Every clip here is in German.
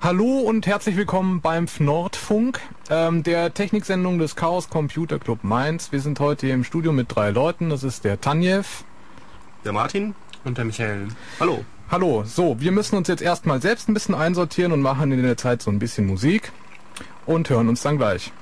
Hallo und herzlich willkommen beim Nordfunk, der Techniksendung des Chaos Computer Club Mainz. Wir sind heute hier im Studio mit 3 Leuten. Das ist der Tanjev, der Martin und der Michael. Hallo. Hallo. So, wir müssen uns jetzt erstmal selbst ein bisschen einsortieren und machen in der Zeit so ein bisschen Musik und hören uns dann gleich.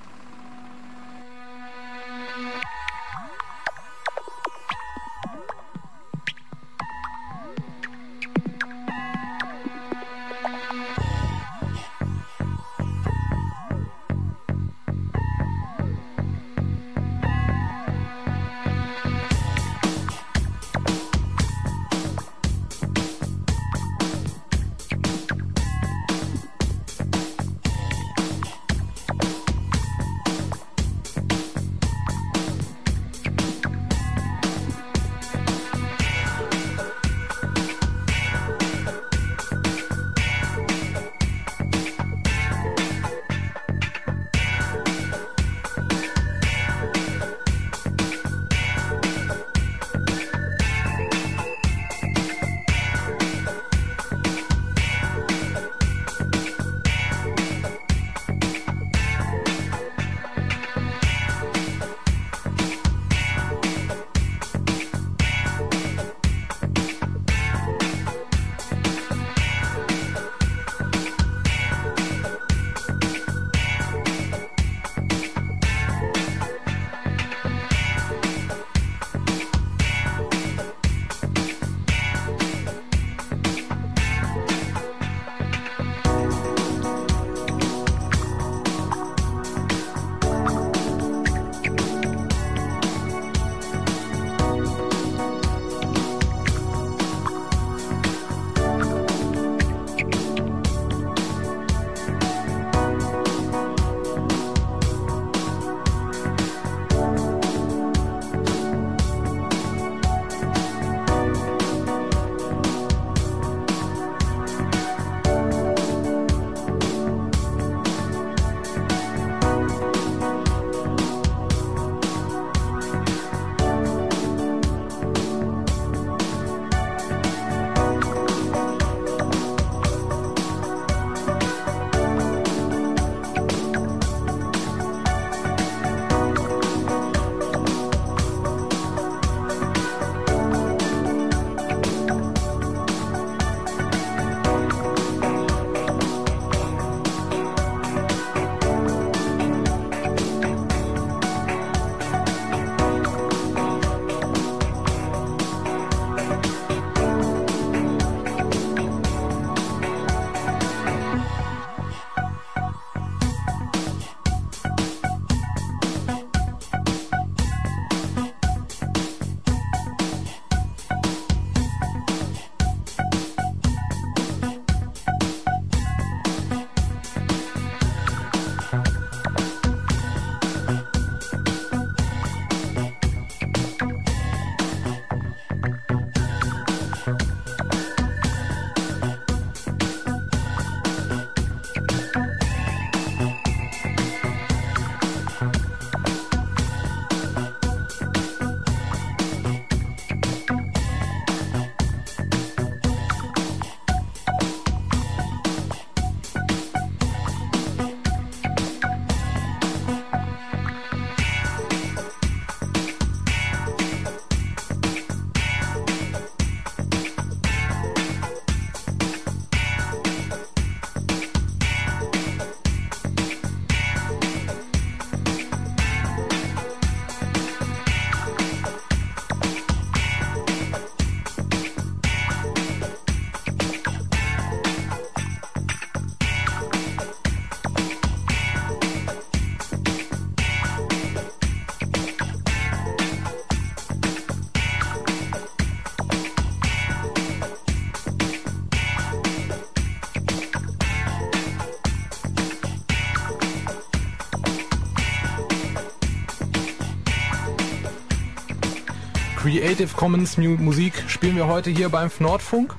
Creative Commons Musik spielen wir heute hier beim Nordfunk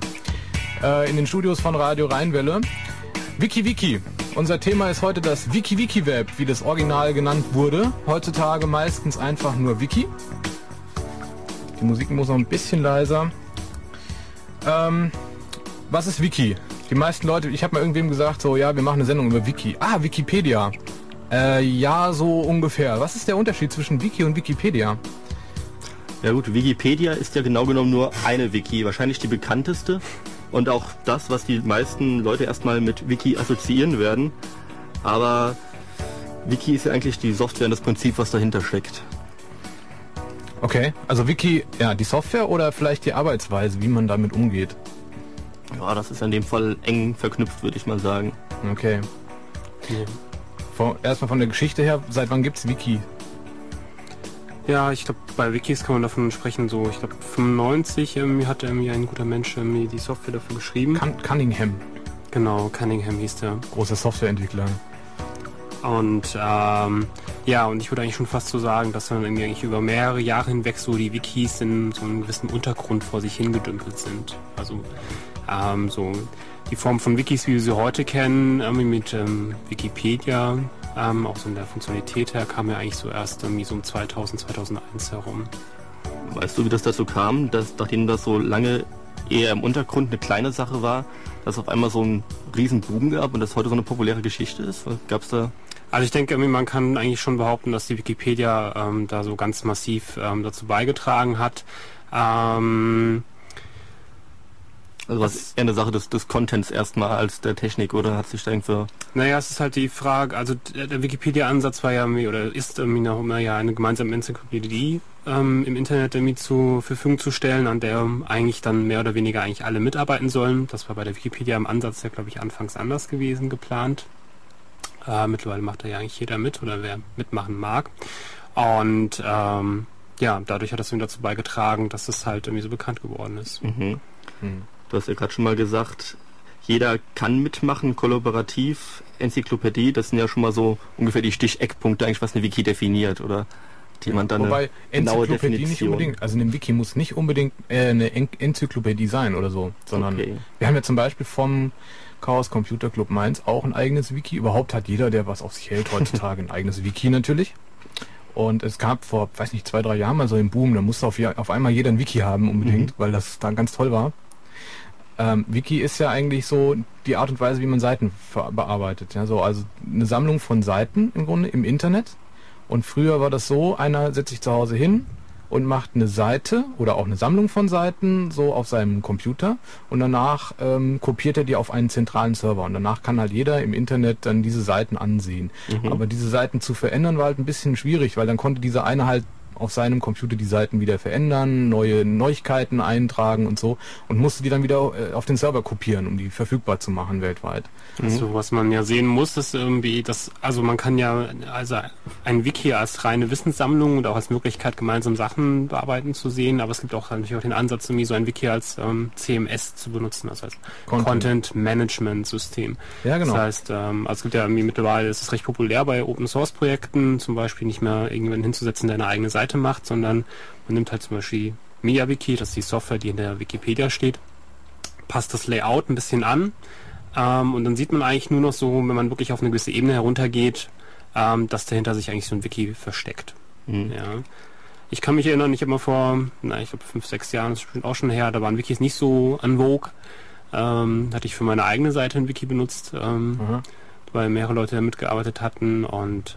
in den Studios von Radio Rheinwelle. WikiWiki. Unser Thema ist heute das Wiki-Wiki-Web, wie das Original genannt wurde. Heutzutage meistens einfach nur Wiki. Die Musik muss noch ein bisschen leiser. Was ist Wiki? Die meisten Leute, ich habe mal irgendwem gesagt, so, ja, wir machen eine Sendung über Wiki. Ah, Wikipedia. Ja, so ungefähr. Was ist der Unterschied zwischen Wiki und Wikipedia? Ja gut, Wikipedia ist ja genau genommen nur eine Wiki, wahrscheinlich die bekannteste und auch das, was die meisten Leute erstmal mit Wiki assoziieren werden. Aber Wiki ist ja eigentlich die Software und das Prinzip, was dahinter steckt. Okay, also Wiki, ja, die Software oder vielleicht die Arbeitsweise, wie man damit umgeht? Ja, das ist in dem Fall eng verknüpft, würde ich mal sagen. Okay. Erstmal von der Geschichte her, seit wann gibt's Wiki? Ja, ich glaube, bei Wikis kann man davon sprechen, so, ich glaube, 95 hat ein guter Mensch die Software dafür geschrieben. Cunningham. Genau, Cunningham hieß der. Großer Softwareentwickler. Und ja, und ich würde eigentlich schon fast so sagen, dass dann irgendwie eigentlich über mehrere Jahre hinweg so die Wikis in so einem gewissen Untergrund vor sich hingedümpelt sind. Also so die Form von Wikis, wie wir sie heute kennen, mit Wikipedia, auch so in der Funktionalität her, kam ja eigentlich so erst irgendwie so um 2000, 2001 herum. Weißt du, wie das dazu kam, dass nachdem das so lange eher im Untergrund eine kleine Sache war, dass es auf einmal so einen riesen Boom gab und das heute so eine populäre Geschichte ist? Gab's da? Also ich denke, man kann eigentlich schon behaupten, dass die Wikipedia da so ganz massiv dazu beigetragen hat. Also was ist eher eine Sache des Contents erstmal als der Technik, oder hat sich da irgendwie... Naja, es ist halt die Frage, also der Wikipedia-Ansatz war ja oder ist eine gemeinsame Enzyklopädie im Internet zur Verfügung zu stellen, an der eigentlich dann mehr oder weniger eigentlich alle mitarbeiten sollen. Das war bei der Wikipedia im Ansatz ja, glaube ich, anfangs anders gewesen, geplant. Mittlerweile macht da ja eigentlich jeder mit oder wer mitmachen mag. Und ja, dadurch hat das eben dazu beigetragen, dass es halt irgendwie so bekannt geworden ist. Mhm. Du hast ja gerade schon mal gesagt, jeder kann mitmachen, kollaborativ, Enzyklopädie, das sind ja schon mal so ungefähr die Sticheckpunkte eigentlich, was eine Wiki definiert, oder die man dann wobei eine genaue Definition... Nicht unbedingt, also eine Wiki muss nicht unbedingt eine Enzyklopädie sein oder so, sondern wir haben ja zum Beispiel vom Chaos Computer Club Mainz auch ein eigenes Wiki. Überhaupt hat jeder, der was auf sich hält, heutzutage ein eigenes Wiki natürlich. Und es gab vor, 2-3 Jahren mal so einen Boom, da musste auf einmal jeder ein Wiki haben unbedingt, weil das dann ganz toll war. Wiki ist ja eigentlich so die Art und Weise, wie man Seiten bearbeitet. Ja, so, also eine Sammlung von Seiten im Grunde im Internet. Und früher war das so, einer setzt sich zu Hause hin und macht eine Seite oder auch eine Sammlung von Seiten so auf seinem Computer und danach kopiert er die auf einen zentralen Server und danach kann halt jeder im Internet dann diese Seiten ansehen. Aber diese Seiten zu verändern war halt ein bisschen schwierig, weil dann konnte dieser eine halt auf seinem Computer die Seiten wieder verändern, neue Neuigkeiten eintragen und so und musste die dann wieder auf den Server kopieren, um die verfügbar zu machen weltweit. Also was man ja sehen muss, ist irgendwie, also man kann ja ein Wiki als reine Wissenssammlung und auch als Möglichkeit, gemeinsam Sachen bearbeiten zu sehen, aber es gibt auch natürlich auch den Ansatz, irgendwie so ein Wiki als CMS zu benutzen, das heißt Content Management System. Ja, genau. Das heißt, also es gibt ja irgendwie mittlerweile, es ist recht populär bei Open Source Projekten, zum Beispiel nicht mehr irgendwann hinzusetzen, der eine eigene Seite macht, sondern man nimmt halt zum Beispiel MediaWiki, das ist die Software, die in der Wikipedia steht, passt das Layout ein bisschen an und dann sieht man eigentlich nur noch so, wenn man wirklich auf eine gewisse Ebene heruntergeht, dass dahinter sich eigentlich so ein Wiki versteckt. Ja. Ich kann mich erinnern, ich habe mal vor, ich glaube 5-6 Jahren, das ist bestimmt auch schon her, da waren Wikis nicht so en vogue. Hatte ich für meine eigene Seite ein Wiki benutzt, weil mehrere Leute da mitgearbeitet hatten und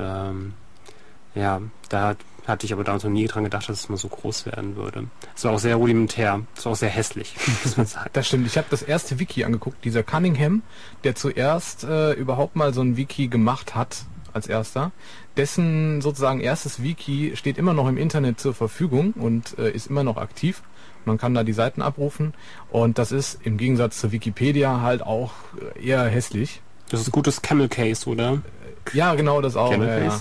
ja, da hatte ich aber damals noch nie dran gedacht, dass es mal so groß werden würde. Es war auch sehr rudimentär, es war auch sehr hässlich, muss man sagen. Das stimmt, ich habe das erste Wiki angeguckt, dieser Cunningham, der zuerst überhaupt mal so ein Wiki gemacht hat, als erster. Dessen sozusagen erstes Wiki steht immer noch im Internet zur Verfügung und ist immer noch aktiv. Man kann da die Seiten abrufen und das ist im Gegensatz zur Wikipedia halt auch eher hässlich. Das ist ein gutes Camel Case, oder? Ja, genau, das auch. Camel Case?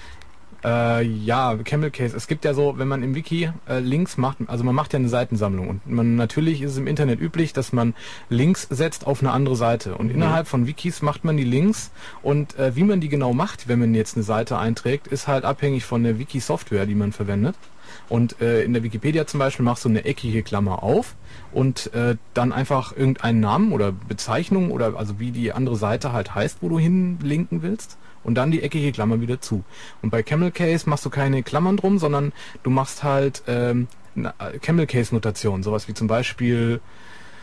Ja, Camel Case. Es gibt ja so, wenn man im Wiki Links macht, also man macht ja eine Seitensammlung und natürlich ist es im Internet üblich, dass man Links setzt auf eine andere Seite und innerhalb von Wikis macht man die Links und wie man die genau macht, wenn man jetzt eine Seite einträgt, ist halt abhängig von der Wiki-Software, die man verwendet. Und in der Wikipedia zum Beispiel machst du eine eckige Klammer auf und dann einfach irgendeinen Namen oder Bezeichnung oder also wie die andere Seite halt heißt, wo du hinlinken willst. Und dann die eckige Klammer wieder zu. Und bei Camel Case machst du keine Klammern drum, sondern du machst halt eine Camel Case Notation. Sowas wie zum Beispiel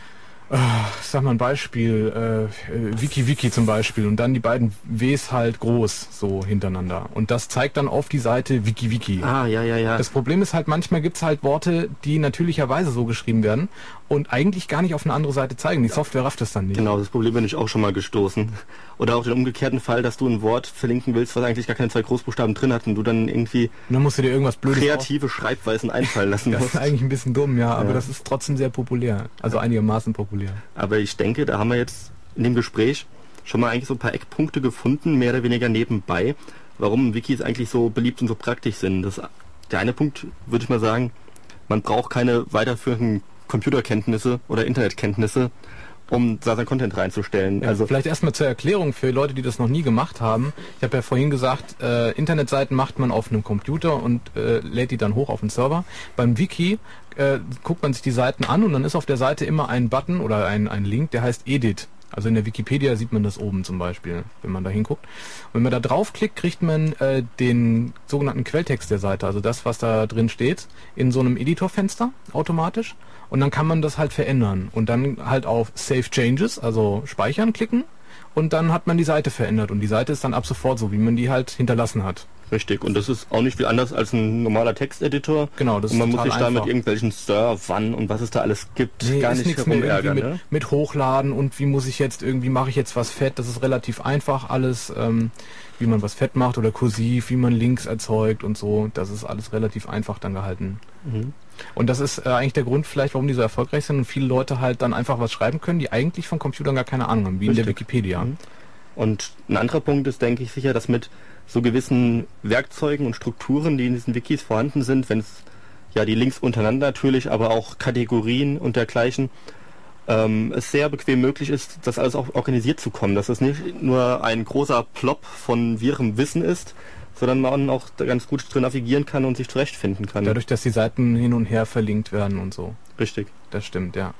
Sag mal ein Beispiel, WikiWiki zum Beispiel und dann die beiden Ws halt groß so hintereinander. Und das zeigt dann auf die Seite WikiWiki. Ah, ja. Das Problem ist halt, manchmal gibt's halt Worte, die natürlicherweise so geschrieben werden und eigentlich gar nicht auf eine andere Seite zeigen. Die Software rafft es dann nicht. Genau, das Problem bin ich auch schon mal gestoßen. Oder auch den umgekehrten Fall, dass du ein Wort verlinken willst, was eigentlich gar keine 2 Großbuchstaben drin hat und du dann irgendwie Und dann musst du dir irgendwas Blödes kreative Schreibweisen einfallen lassen Das musst. ist eigentlich ein bisschen dumm, ja, aber das ist trotzdem sehr populär. Also einigermaßen populär. Aber ich denke, da haben wir jetzt in dem Gespräch schon mal eigentlich so ein paar Eckpunkte gefunden, mehr oder weniger nebenbei, warum Wikis eigentlich so beliebt und so praktisch sind. Der eine Punkt, würde ich mal sagen, man braucht keine weiterführenden Computerkenntnisse oder Internetkenntnisse, um da sein Content reinzustellen. Ja, Also vielleicht erstmal zur Erklärung für Leute, die das noch nie gemacht haben. Ich habe ja vorhin gesagt, Internetseiten macht man auf einem Computer und lädt die dann hoch auf den Server. Beim Wiki guckt man sich die Seiten an und dann ist auf der Seite immer ein Button oder ein Link, der heißt Edit. Also in der Wikipedia sieht man das oben zum Beispiel, wenn man da hinguckt. Und wenn man da draufklickt, kriegt man den sogenannten Quelltext der Seite, also das, was da drin steht, in so einem Editorfenster automatisch. Und dann kann man das halt verändern und dann halt auf Save Changes, also speichern klicken und dann hat man die Seite verändert und die Seite ist dann ab sofort so, wie man die halt hinterlassen hat. richtig, und das ist auch nicht viel anders als ein normaler Texteditor. Genau, das und man ist muss total sich da mit einfach. irgendwelchen Servern und was es da alles gibt, Nee, gar ist nicht nichts mehr herumärgern. irgendwie Ne? mit Hochladen und wie mache ich jetzt was fett, das ist relativ einfach alles, wie man was fett macht oder kursiv, wie man Links erzeugt und so, das ist alles relativ einfach dann gehalten. Mhm. Und das ist eigentlich der Grund vielleicht, warum die so erfolgreich sind und viele Leute halt dann einfach was schreiben können, die eigentlich von Computern gar keine Ahnung haben, wie in der Richtig. Wikipedia. Mhm. Und ein anderer Punkt ist, denke ich, sicher, dass mit so gewissen Werkzeugen und Strukturen, die in diesen Wikis vorhanden sind, wenn es ja die Links untereinander natürlich, aber auch Kategorien und dergleichen, es sehr bequem möglich ist, das alles auch organisiert zu kommen, dass es nicht nur ein großer Plop von wirrem Wissen ist, sondern man auch da ganz gut drin navigieren kann und sich zurechtfinden kann. Dadurch, dass die Seiten hin und her verlinkt werden und so. Richtig. Das stimmt, ja.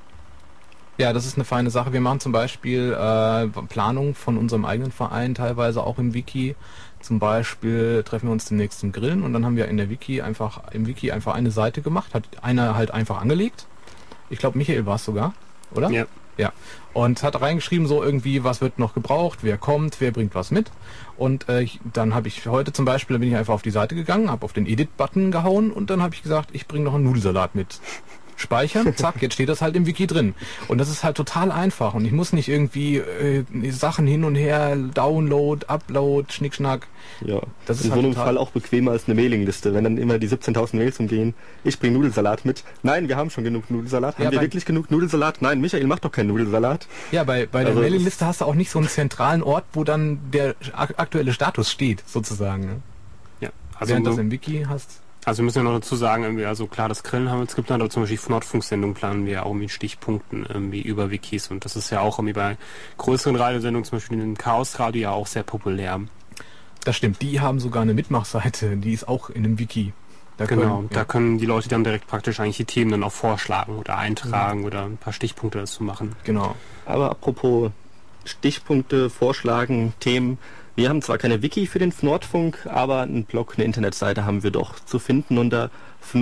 Ja, das ist eine feine Sache. Wir machen zum Beispiel Planung von unserem eigenen Verein, teilweise auch im Wiki. Zum Beispiel treffen wir uns demnächst zum Grillen und dann haben wir im Wiki einfach eine Seite gemacht, hat einer halt einfach angelegt. Ich glaube, Michael war es sogar, oder? Ja. Ja. Und hat reingeschrieben, so irgendwie, was wird noch gebraucht, wer kommt, wer bringt was mit. Und dann habe ich heute zum Beispiel, da bin ich einfach auf die Seite gegangen, habe auf den Edit-Button gehauen und dann habe ich gesagt, ich bringe noch einen Nudelsalat mit. Speichern, zack, jetzt steht das halt im Wiki drin. Und das ist halt total einfach und ich muss nicht irgendwie Sachen hin und her, Download, Upload, Schnickschnack. Ja, Das ist in halt so einem total- Fall auch bequemer als eine Mailingliste, wenn dann immer die 17.000 Mails umgehen. Ich bringe Nudelsalat mit. Nein, wir haben schon genug Nudelsalat. Ja, Haben wir bei- wirklich genug Nudelsalat? Nein, Michael macht doch keinen Nudelsalat. Ja, bei der Also Mailingliste hast du auch nicht so einen zentralen Ort, wo dann der aktuelle Status steht, sozusagen. Ne? Ja. Also, Während das im Wiki hast. also wir müssen ja noch dazu sagen, irgendwie, also klar, das Grillen haben wir, es gibt dann aber zum Beispiel Nordfunksendungen planen wir ja auch mit Stichpunkten irgendwie über Wikis und das ist ja auch irgendwie bei größeren Radiosendungen, zum Beispiel in Chaosradio ja auch sehr populär. Das stimmt, die haben sogar eine Mitmachseite, die ist auch in einem Wiki. Da Genau, da ja. können die Leute dann direkt praktisch eigentlich die Themen dann auch vorschlagen oder eintragen oder ein paar Stichpunkte dazu machen. Genau. Aber apropos Stichpunkte, Vorschlagen, Themen. Wir haben zwar keine Wiki für den Nordfunk, aber einen Blog, eine Internetseite haben wir doch zu finden unter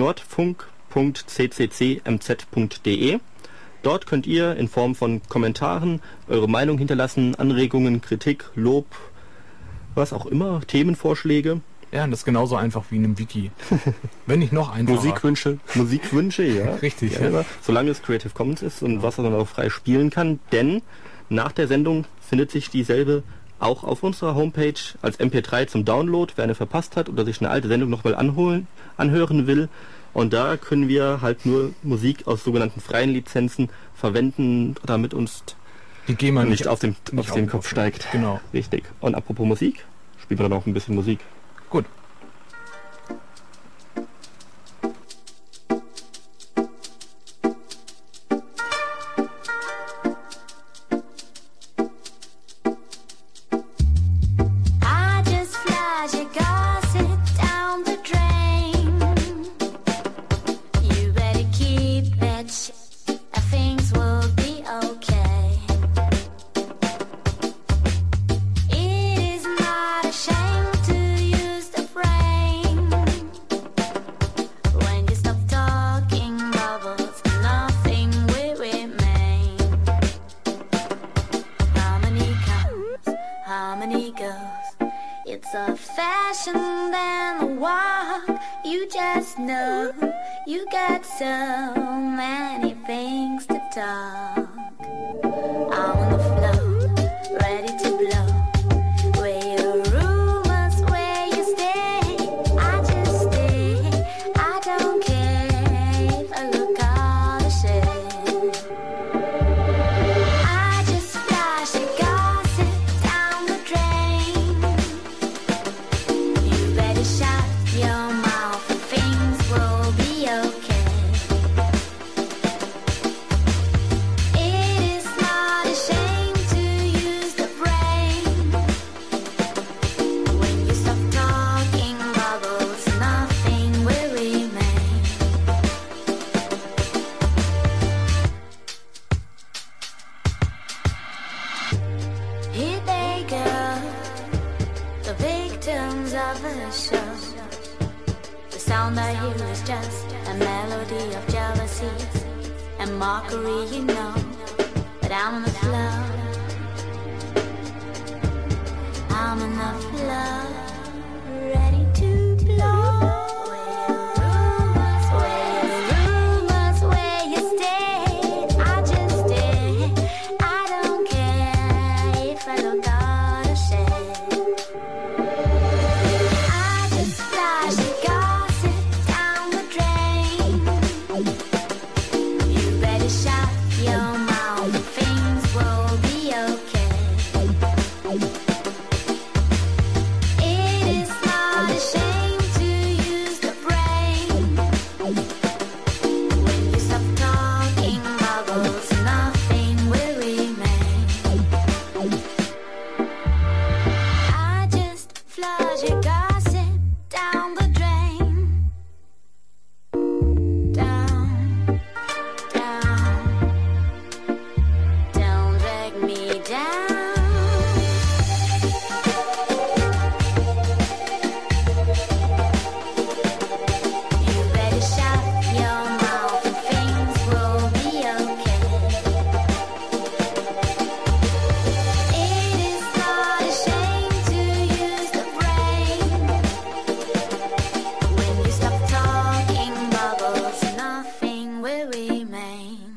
nordfunk.cccmz.de. Dort könnt ihr in Form von Kommentaren eure Meinung hinterlassen, Anregungen, Kritik, Lob, was auch immer, Themenvorschläge, Ja, das ist genauso einfach wie in einem Wiki. Wenn nicht noch einfacher. Musikwünsche. Musikwünsche, ja. Richtig, Ja, ja. aber solange es Creative Commons ist und was man auch frei spielen kann, denn nach der Sendung findet sich dieselbe auch auf unserer Homepage als MP3 zum Download, wer eine verpasst hat oder sich eine alte Sendung nochmal anhören will. Und da können wir halt nur Musik aus sogenannten freien Lizenzen verwenden, damit uns Die GEMA nicht auf den nicht Kopf aufkaufen. steigt. Genau. Richtig. Und apropos Musik, spielen wir dann auch ein bisschen Musik. Gut. I just flush your gossip down the drain. You better keep that shit, things will be okay. It is not a shame to use the harmony goes. It's a fashion than a walk. You just know you got so many things to talk. I'm on the floor, ready to blow. Where your rumors, where you stay, I just stay. I don't care if I look out of shade. I just flash a gossip down the drain. You better shut your mouth and things will be okay. It is not a shame to use the brain. When you stop talking bubbles, nothing will remain. Here they go, the victims of the show. The sound I hear is just a melody of jealousy and mockery, you know. But I'm on the floor, I'm on the floor, ready to blow. Where you stay, I just stay. I don't care if I look out of shade. I just flash the gossip down the drain. You better shut your mouth, things will be okay. It is not a shame to use the brain. When you stop talking bubbles, nothing will remain. I just flush your gossip down the drain. Down, down. Don't drag me down. You better shut your mouth and things will be okay. It is not a shame to use the brain. When you stop talking bubbles, nothing will remain.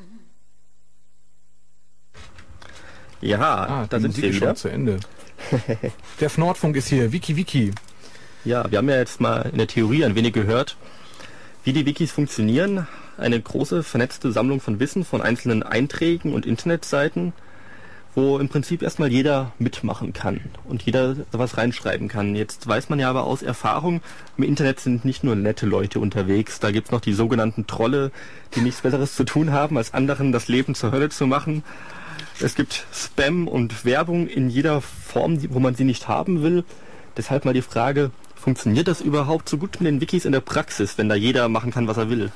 Ja, da sind wir Musik ist wieder. schon zu Ende. Der Nordfunk ist hier, Wiki. Ja, wir haben ja jetzt mal in der Theorie ein wenig gehört, wie die Wikis funktionieren. Eine große, vernetzte Sammlung von Wissen von einzelnen Einträgen und Internetseiten, wo im Prinzip erstmal jeder mitmachen kann und jeder sowas reinschreiben kann. Jetzt weiß man ja aber aus Erfahrung, im Internet sind nicht nur nette Leute unterwegs, da gibt's noch die sogenannten Trolle, die nichts Besseres zu tun haben, als anderen das Leben zur Hölle zu machen. Es gibt Spam und Werbung in jeder Form, wo man sie nicht haben will. Deshalb mal die Frage, funktioniert das überhaupt so gut mit den Wikis in der Praxis, wenn da jeder machen kann, was er will?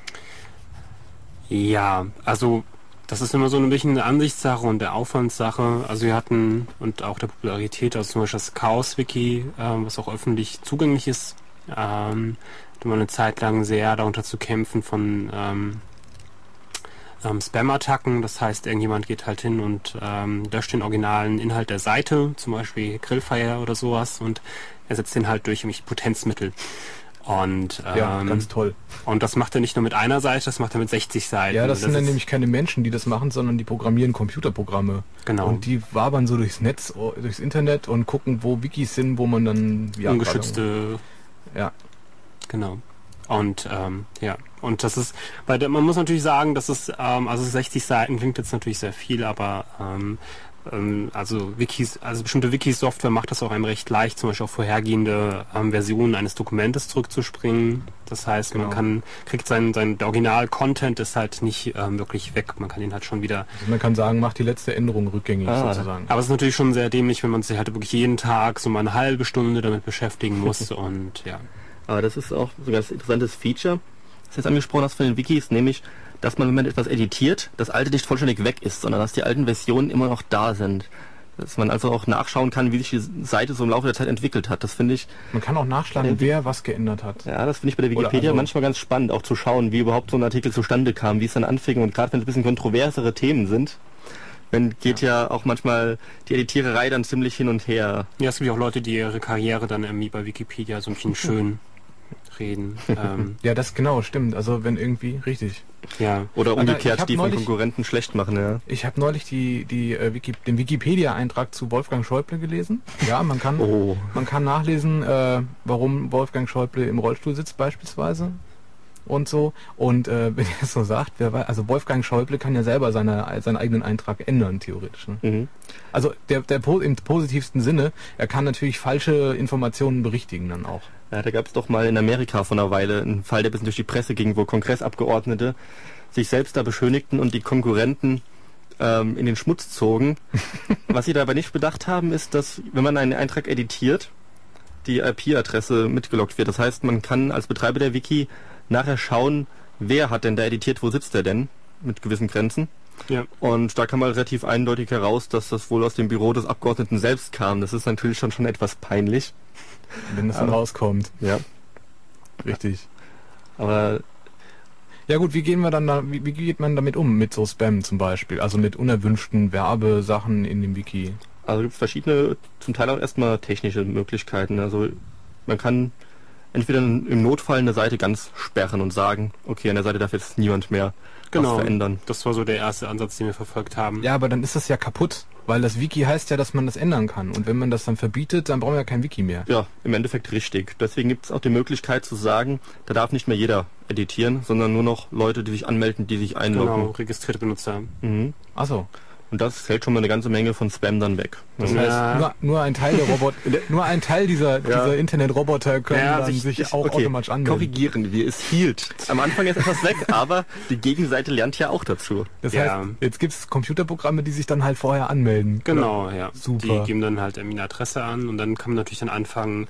Ja, also das ist immer so ein bisschen eine Ansichtssache und der Aufwandssache. Also wir hatten, und auch der Popularität, also zum Beispiel das Chaos-Wiki, was auch öffentlich zugänglich ist, hatte man eine Zeit lang sehr darunter zu kämpfen von Spam-Attacken. Das heißt, irgendjemand geht halt hin und löscht den originalen Inhalt der Seite, zum Beispiel Grillfire oder sowas, und ersetzt den halt durch irgendwelche Potenzmittel. Und Ja, ganz toll. und das macht er nicht nur mit einer Seite, das macht er mit 60 Seiten. Ja, das sind dann ist- nämlich keine Menschen, die das machen, sondern die programmieren Computerprogramme. Genau. Und die wabern so durchs Netz, durchs Internet und gucken, wo Wikis sind, wo man dann... Ja, ungeschützte. Ja. Genau. Und ja, und das ist, man muss natürlich sagen, dass es, also 60 Seiten klingt jetzt natürlich sehr viel, aber also Wikis, also bestimmte Wiki-Software macht das auch einem recht leicht, zum Beispiel auf vorhergehende Versionen eines Dokumentes zurückzuspringen. Das heißt, Genau. man kriegt der Original-Content ist halt nicht wirklich weg. Man kann ihn halt schon wieder. Also man kann sagen, macht die letzte Änderung rückgängig sozusagen. Aber es ist natürlich schon sehr dämlich, wenn man sich halt wirklich jeden Tag so mal eine halbe Stunde damit beschäftigen muss und ja. Aber das ist auch so ein ganz interessantes Feature, das du jetzt angesprochen hast von den Wikis, nämlich, dass man, wenn man etwas editiert, das alte nicht vollständig weg ist, sondern dass die alten Versionen immer noch da sind. Dass man also auch nachschauen kann, wie sich die Seite so im Laufe der Zeit entwickelt hat. Das finde ich, Man kann auch nachschlagen, wer was geändert hat. ja, das finde ich bei der Oder Wikipedia also- manchmal ganz spannend, auch zu schauen, wie überhaupt so ein Artikel zustande kam, wie es dann anfing, und gerade wenn es ein bisschen kontroversere Themen sind, geht ja auch manchmal die Editiererei dann ziemlich hin und her. Ja, es gibt ja auch Leute, die ihre Karriere dann irgendwie bei Wikipedia so ein bisschen schön reden. Ja, das genau, stimmt. Also wenn irgendwie, richtig. Ja. Oder Ich umgekehrt hab die von neulich- Konkurrenten schlecht machen, ja. Ich habe neulich den Wikipedia-Eintrag zu Wolfgang Schäuble gelesen. Ja, man kann Oh. nachlesen, warum Wolfgang Schäuble im Rollstuhl sitzt beispielsweise und so. Und wenn er es so sagt, also Wolfgang Schäuble kann ja selber seinen eigenen Eintrag ändern, theoretisch. Ne? Mhm. Also im positivsten Sinne, er kann natürlich falsche Informationen berichtigen dann auch. Ja, da gab es doch mal in Amerika vor einer Weile einen Fall, der bis durch die Presse ging, wo Kongressabgeordnete sich selbst da beschönigten und die Konkurrenten in den Schmutz zogen. Was sie dabei nicht bedacht haben, ist, dass, wenn man einen Eintrag editiert, die IP-Adresse mitgelockt wird. Das heißt, man kann als Betreiber der Wiki nachher schauen, wer hat denn da editiert, wo sitzt der denn, mit gewissen Grenzen. Ja. Und da kam mal relativ eindeutig heraus, dass das wohl aus dem Büro des Abgeordneten selbst kam. Das ist natürlich schon etwas peinlich. Wenn das dann rauskommt. Ja. Richtig. Aber Ja gut, wie geht man damit um, mit so Spam zum Beispiel? Also mit unerwünschten Werbesachen in dem Wiki? also gibt es verschiedene, zum Teil auch erstmal technische Möglichkeiten. Also man kann entweder im Notfall eine Seite ganz sperren und sagen, okay, an der Seite darf jetzt niemand mehr was verändern. Das war so der erste Ansatz, den wir verfolgt haben. Ja, aber dann ist das ja kaputt, weil das Wiki heißt ja, dass man das ändern kann. Und wenn man das dann verbietet, dann brauchen wir ja kein Wiki mehr. Ja, im Endeffekt richtig. Deswegen gibt es auch die Möglichkeit zu sagen, da darf nicht mehr jeder editieren, sondern nur noch Leute, die sich anmelden, die sich einloggen. Genau, registrierte Benutzer. Mhm. Achso. Und das hält schon mal eine ganze Menge von Spam dann weg. Das Mhm. heißt, nur ein Teil der nur ein Teil dieser Internetroboter können dann sich auch automatisch anmelden. Korrigieren wir, es hielt. Am Anfang ist etwas weg, aber die Gegenseite lernt ja auch dazu. Das Ja. heißt, jetzt gibt es Computerprogramme, die sich dann halt vorher anmelden. Genau, ja. Super. Die geben dann halt eine Adresse an und dann kann man natürlich dann anfangen,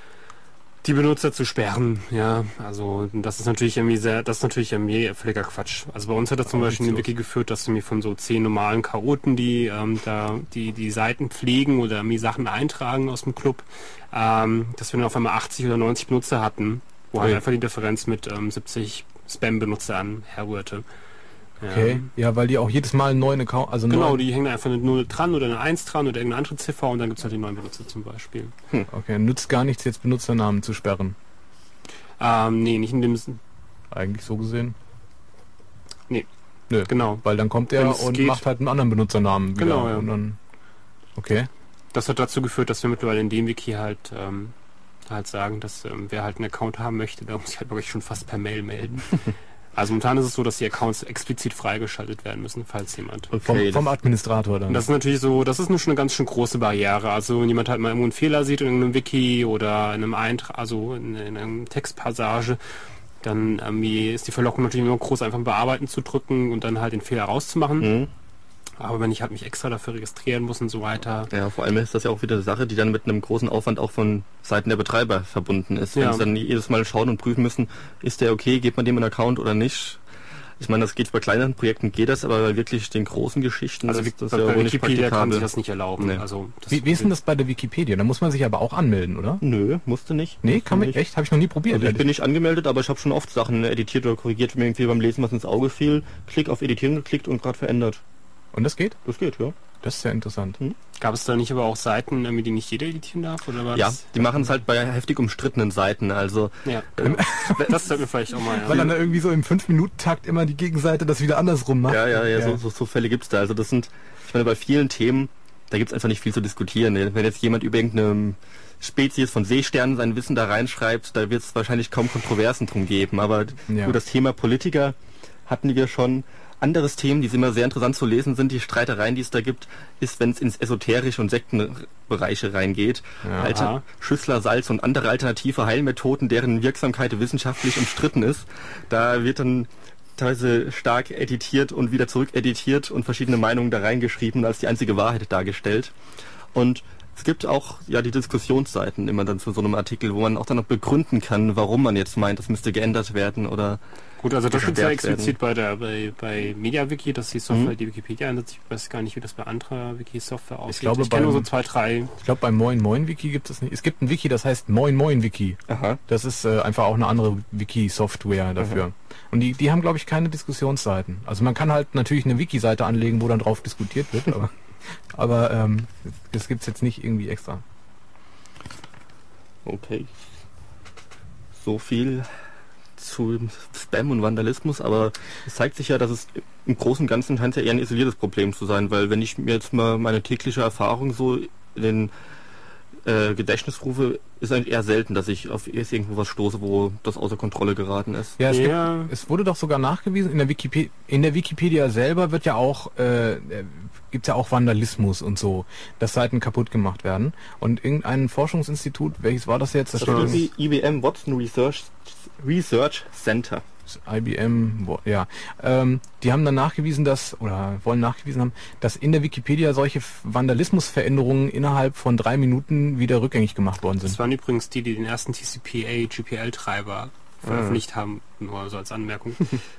die Benutzer zu sperren. Ja, also das ist natürlich irgendwie völliger Quatsch. Also bei uns hat das zum Beispiel in den Wiki geführt, dass wir von so 10 normalen Chaoten, die die Seiten pflegen oder irgendwie Sachen eintragen aus dem Club, dass wir dann auf einmal 80 oder 90 Benutzer hatten, wo halt Ui. einfach die Differenz mit 70 Spam-Benutzern herrührte. Okay, ja, weil die auch jedes Mal einen neuen Account, also Genau, neuen, die hängen einfach eine 0 dran oder eine 1 dran oder irgendeine andere Ziffer und dann gibt es halt die neuen Benutzer zum Beispiel. okay, nützt gar nichts, jetzt Benutzernamen zu sperren. Nee, nicht in dem Sinn. Eigentlich so gesehen. Nee. Nö, Genau. weil dann kommt Wenn er es und geht. macht halt einen anderen Benutzernamen wieder. Genau, ja. Und dann, okay. Das hat dazu geführt, dass wir mittlerweile in dem Wiki halt sagen, dass wer halt einen Account haben möchte, der muss sich halt wirklich schon fast per Mail melden. Also momentan ist es so, dass die Accounts explizit freigeschaltet werden müssen, falls jemand. Okay, Vom Administrator dann. Und das ist natürlich so, das ist schon eine ganz schön große Barriere. Also wenn jemand halt mal irgendwo einen Fehler sieht in einem Wiki oder in einem Eintrag, also in einer Textpassage, dann ist die Verlockung natürlich immer groß, einfach bearbeiten zu drücken und dann halt den Fehler rauszumachen. Mhm. Aber wenn ich halt mich extra dafür registrieren muss und so weiter. Ja, vor allem ist das ja auch wieder eine Sache, die dann mit einem großen Aufwand auch von Seiten der Betreiber verbunden ist. Wenn Ja. sie dann jedes Mal schauen und prüfen müssen, ist der okay, gibt man dem einen Account oder nicht. Ich meine, das geht bei kleineren Projekten, geht das, aber bei wirklich den großen Geschichten Also ist das bei ja wohl nicht Wikipedia kann sich praktikabel. das nicht erlauben. Nee. Also Wie ist denn das bei der Wikipedia? Da muss man sich aber auch anmelden, oder? Nö, musste nicht. Nee, Musste kann man nicht. echt? Habe ich noch nie probiert. Also ich ehrlich. bin nicht angemeldet, aber ich habe schon oft Sachen editiert oder korrigiert, mir irgendwie beim Lesen was ins Auge fiel, Klick auf Editieren geklickt und gerade verändert. Und das geht? Das geht, ja. Das ist ja interessant. Gab es da nicht aber auch Seiten, die nicht jeder editieren darf? Oder war Ja, das? die machen es halt bei heftig umstrittenen Seiten, also Ja. Das sollten wir vielleicht auch mal. Weil Ja. dann da irgendwie so im 5-Minuten-Takt immer die Gegenseite das wieder andersrum macht. ja. So Fälle gibt's da. Also das sind, ich meine, bei vielen Themen, da gibt's einfach nicht viel zu diskutieren. Wenn jetzt jemand über irgendeine Spezies von Seesternen sein Wissen da reinschreibt, da wird es wahrscheinlich kaum Kontroversen drum geben. Aber Ja. über das Thema Politiker hatten wir schon. Anderes Themen, die immer sehr interessant zu lesen sind, die Streitereien, die es da gibt, ist, wenn es ins esoterische und Sektenbereiche reingeht. Ja. Aha. Schüssler, Salz und andere alternative Heilmethoden, deren Wirksamkeit wissenschaftlich umstritten ist. Da wird dann teilweise stark editiert und wieder zurück editiert und verschiedene Meinungen da reingeschrieben und als die einzige Wahrheit dargestellt. Und Es gibt auch ja die Diskussionsseiten immer dann zu so einem Artikel, wo man auch dann noch begründen kann, warum man jetzt meint, das müsste geändert werden oder... Gut, also das steht ja verstärkt explizit bei MediaWiki, dass die Software die Wikipedia ändert. Ich weiß gar nicht, wie das bei anderer Wiki-Software aussieht. Ich kenne nur so 2, 3. Ich glaube, beim Moin Moin Wiki gibt es nicht. Es gibt ein Wiki, das heißt Moin Moin Wiki. Aha. Das ist einfach auch eine andere Wiki-Software dafür. Aha. Und die haben, glaube ich, keine Diskussionsseiten. Also man kann halt natürlich eine Wiki-Seite anlegen, wo dann drauf diskutiert wird, aber das gibt's jetzt nicht irgendwie extra. Okay. So viel zu Spam und Vandalismus, aber es zeigt sich ja, dass es im Großen und Ganzen scheint ja eher ein isoliertes Problem zu sein, weil wenn ich mir jetzt mal meine tägliche Erfahrung so in den Gedächtnis rufe, ist eigentlich eher selten, dass ich auf irgendwo was stoße, wo das außer Kontrolle geraten ist. Ja, es wurde doch sogar nachgewiesen, in der Wikipedia selber wird ja auch gibt's ja auch Vandalismus und so, dass Seiten kaputt gemacht werden. Und irgendein Forschungsinstitut, welches war das jetzt? Das ist die IBM Watson Research Center. IBM, ja. Die haben dann nachgewiesen, wollen nachgewiesen haben, dass in der Wikipedia solche Vandalismusveränderungen innerhalb von 3 Minuten wieder rückgängig gemacht worden sind. Das waren übrigens die den ersten TCPA GPL-Treiber veröffentlicht haben, nur so als Anmerkung.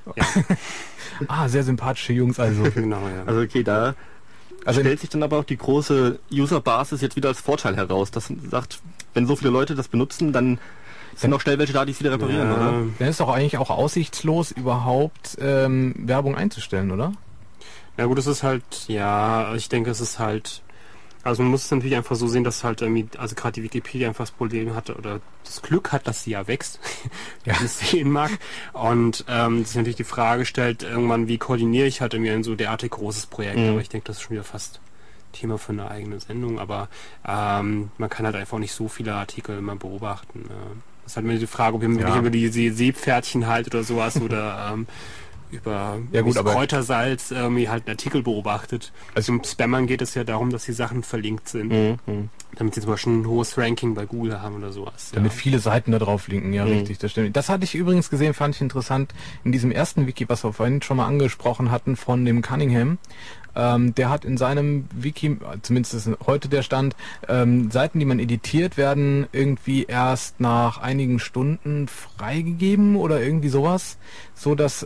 Ja. Sehr sympathische Jungs also. Genau, ja. Also okay, da stellt sich dann aber auch die große User-Basis jetzt wieder als Vorteil heraus. Das sagt, wenn so viele Leute das benutzen, dann sind auch schnell welche da, die es wieder reparieren, oder? Dann ist doch eigentlich auch aussichtslos, überhaupt Werbung einzustellen, oder? Ja gut, es ist halt, ich denke, es ist halt, also man muss es natürlich einfach so sehen, dass halt irgendwie, also gerade die Wikipedia einfach das Problem hatte oder das Glück hat, dass sie ja wächst, wie man es sehen mag. Und sich natürlich die Frage stellt, irgendwann, wie koordiniere ich halt irgendwie ein so derartig großes Projekt. Aber ich denke, das ist schon wieder fast Thema für eine eigene Sendung. Aber man kann halt einfach nicht so viele Artikel immer beobachten. Das ist halt immer die Frage, ob ihr wirklich über die Seepferdchen halt oder sowas oder über Kräutersalz irgendwie halt einen Artikel beobachtet. Also im Spammern geht es ja darum, dass die Sachen verlinkt sind. Damit sie zum Beispiel ein hohes Ranking bei Google haben oder sowas. Damit viele Seiten da drauf linken, richtig, das stimmt. Das hatte ich übrigens gesehen, fand ich interessant, in diesem ersten Wiki, was wir vorhin schon mal angesprochen hatten, von dem Cunningham. Der hat in seinem Wiki, zumindest ist heute der Stand, Seiten, die man editiert, werden irgendwie erst nach einigen Stunden freigegeben oder irgendwie sowas, so dass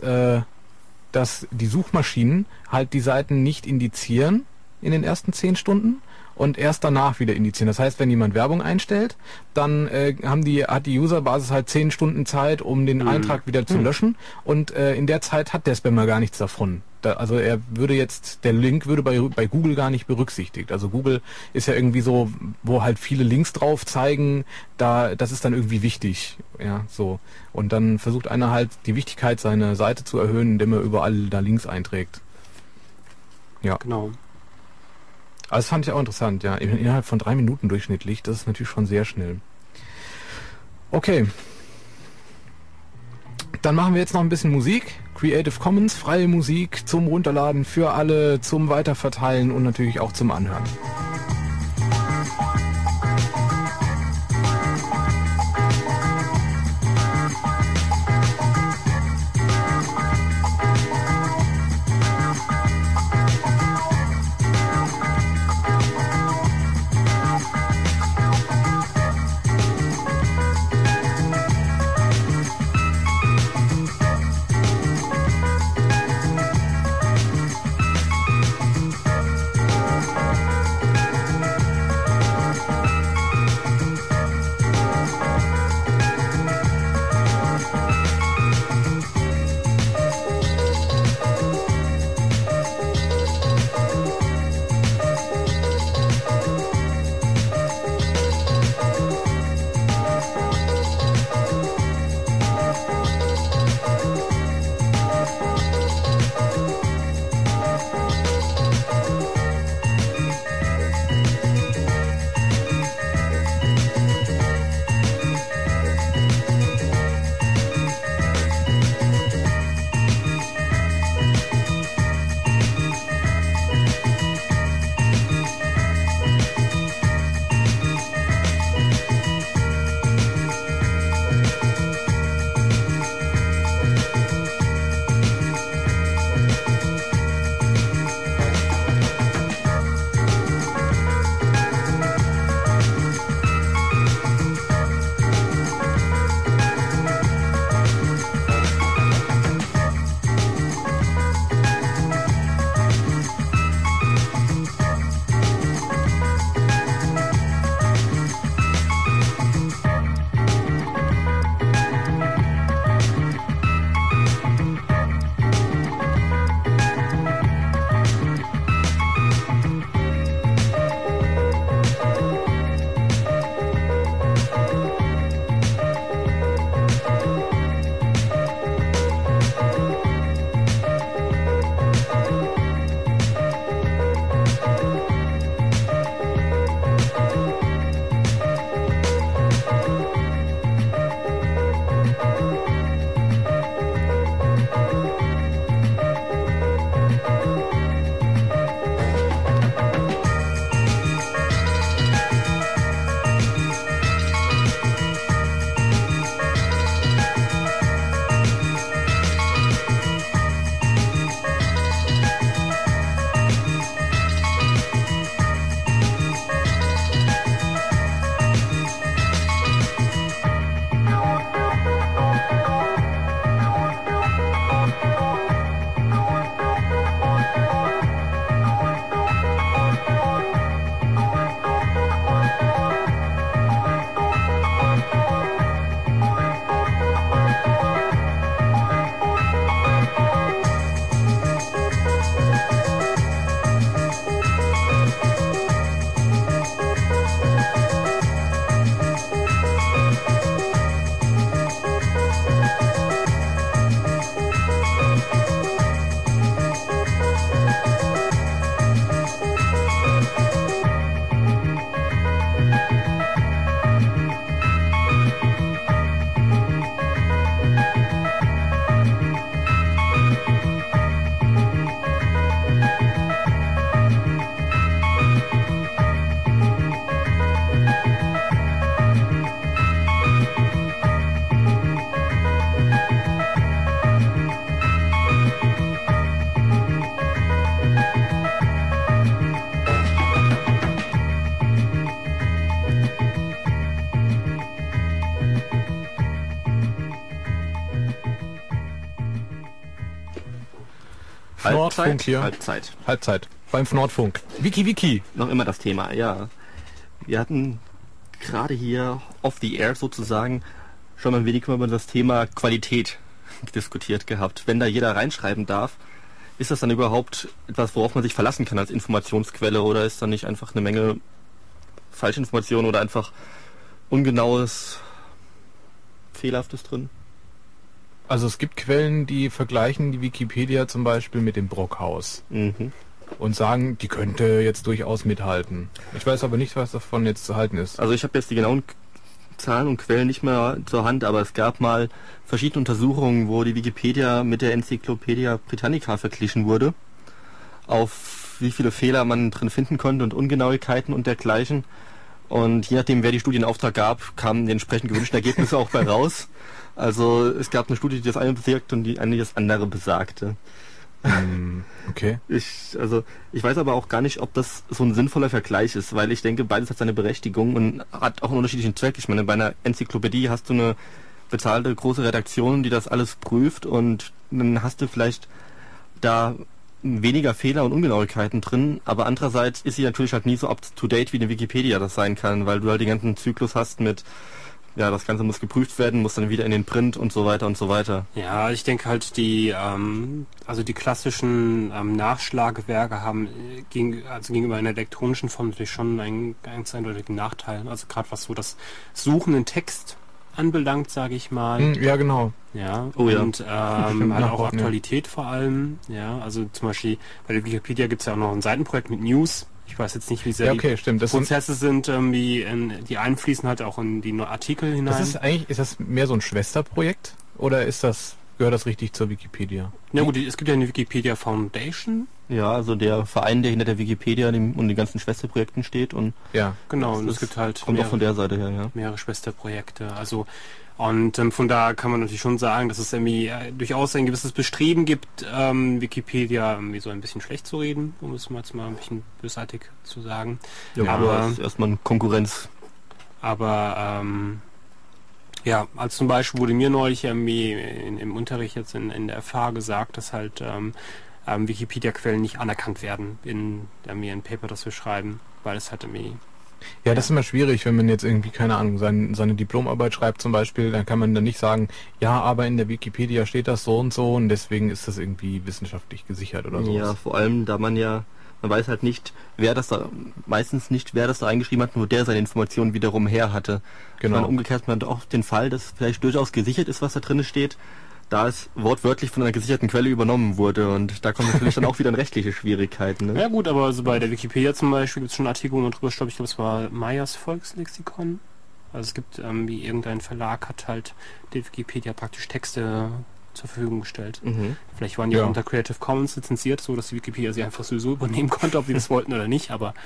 die Suchmaschinen halt die Seiten nicht indizieren in den ersten 10 Stunden und erst danach wieder indizieren. Das heißt, wenn jemand Werbung einstellt, dann hat die Userbasis halt 10 Stunden Zeit, um den Eintrag wieder zu löschen und in der Zeit hat der Spammer gar nichts davon. Also der Link würde bei Google gar nicht berücksichtigt. Also Google ist ja irgendwie so, wo halt viele Links drauf zeigen, das ist dann irgendwie wichtig. Ja, so. Und dann versucht einer halt die Wichtigkeit seiner Seite zu erhöhen, indem er überall da Links einträgt. Ja. Genau. Also das fand ich auch interessant, ja. Innerhalb von 3 Minuten durchschnittlich, das ist natürlich schon sehr schnell. Okay. Dann machen wir jetzt noch ein bisschen Musik. Creative Commons, freie Musik zum Runterladen für alle, zum Weiterverteilen und natürlich auch zum Anhören. Nordfunk hier. Halbzeit. Beim Nordfunk. Wiki. Noch immer das Thema, ja. Wir hatten gerade hier off the air sozusagen schon mal ein wenig über das Thema Qualität diskutiert gehabt. Wenn da jeder reinschreiben darf, ist das dann überhaupt etwas, worauf man sich verlassen kann als Informationsquelle, oder ist da nicht einfach eine Menge Falschinformationen oder einfach ungenaues, Fehlerhaftes drin? Also es gibt Quellen, die vergleichen die Wikipedia zum Beispiel mit dem Brockhaus und sagen, die könnte jetzt durchaus mithalten. Ich weiß aber nicht, was davon jetzt zu halten ist. Also ich habe jetzt die genauen Zahlen und Quellen nicht mehr zur Hand, aber es gab mal verschiedene Untersuchungen, wo die Wikipedia mit der Enzyklopädie Britannica verglichen wurde, auf wie viele Fehler man drin finden konnte und Ungenauigkeiten und dergleichen. Und je nachdem, wer die Studie in Auftrag gab, kamen die entsprechend gewünschten Ergebnisse auch bei raus. Also es gab eine Studie, die das eine besagt und die eine das andere besagte. Okay. Ich weiß aber auch gar nicht, ob das so ein sinnvoller Vergleich ist, weil ich denke, beides hat seine Berechtigung und hat auch einen unterschiedlichen Zweck. Ich meine, bei einer Enzyklopädie hast du eine bezahlte große Redaktion, die das alles prüft, und dann hast du vielleicht da weniger Fehler und Ungenauigkeiten drin, aber andererseits ist sie natürlich halt nie so up-to-date, wie eine Wikipedia das sein kann, weil du halt den ganzen Zyklus hast mit, ja, das Ganze muss geprüft werden, muss dann wieder in den Print und so weiter und so weiter. Ja, ich denke halt, die klassischen Nachschlagewerke haben gegenüber einer elektronischen Form natürlich schon einen ganz eindeutigen Nachteil. Also gerade was so das Suchen in Text anbelangt, sage ich mal. Ja, genau. Ja, oh, ja. Und halt auch Aktualität vor allem. Ja, also zum Beispiel bei der Wikipedia gibt es ja auch noch ein Seitenprojekt mit News. Ich weiß jetzt nicht, wie sehr die Prozesse sind, die einfließen halt auch in die Artikel hinein. Ist das mehr so ein Schwesterprojekt oder gehört das richtig zur Wikipedia? Na gut, es gibt ja eine Wikipedia Foundation. Ja, also der Verein, der hinter der Wikipedia und den ganzen Schwesterprojekten steht, und ja, genau, und es gibt halt kommt auch von der Seite her, ja. Mehrere Schwesterprojekte. Also und von da kann man natürlich schon sagen, dass es irgendwie durchaus ein gewisses Bestreben gibt, Wikipedia irgendwie so ein bisschen schlecht zu reden, um es mal ein bisschen bösartig zu sagen. Ja, aber das ist erstmal eine Konkurrenz. Aber ja, als zum Beispiel wurde mir neulich irgendwie im Unterricht jetzt in der FH gesagt, dass halt Wikipedia-Quellen nicht anerkannt werden in ein Paper, das wir schreiben, weil es halt irgendwie... Ja, das ist immer schwierig, wenn man jetzt irgendwie, keine Ahnung, seine Diplomarbeit schreibt zum Beispiel, dann kann man dann nicht sagen, ja, aber in der Wikipedia steht das so und so und deswegen ist das irgendwie wissenschaftlich gesichert oder so. Ja, vor allem, da man weiß halt nicht, wer das da eingeschrieben hat, nur der seine Informationen wiederum her hatte. Genau. Umgekehrt, man hat auch den Fall, dass vielleicht durchaus gesichert ist, was da drin steht, da es wortwörtlich von einer gesicherten Quelle übernommen wurde, und da kommen natürlich dann auch wieder rechtliche Schwierigkeiten. Ne? Ja gut, aber so bei der Wikipedia zum Beispiel gibt es schon Artikel drüber, ich glaube es war Meyers Volkslexikon. Also es gibt wie irgendein Verlag hat halt der Wikipedia praktisch Texte zur Verfügung gestellt. Vielleicht waren die auch unter Creative Commons lizenziert, so dass die Wikipedia sie einfach sowieso übernehmen konnte, ob sie das wollten oder nicht, aber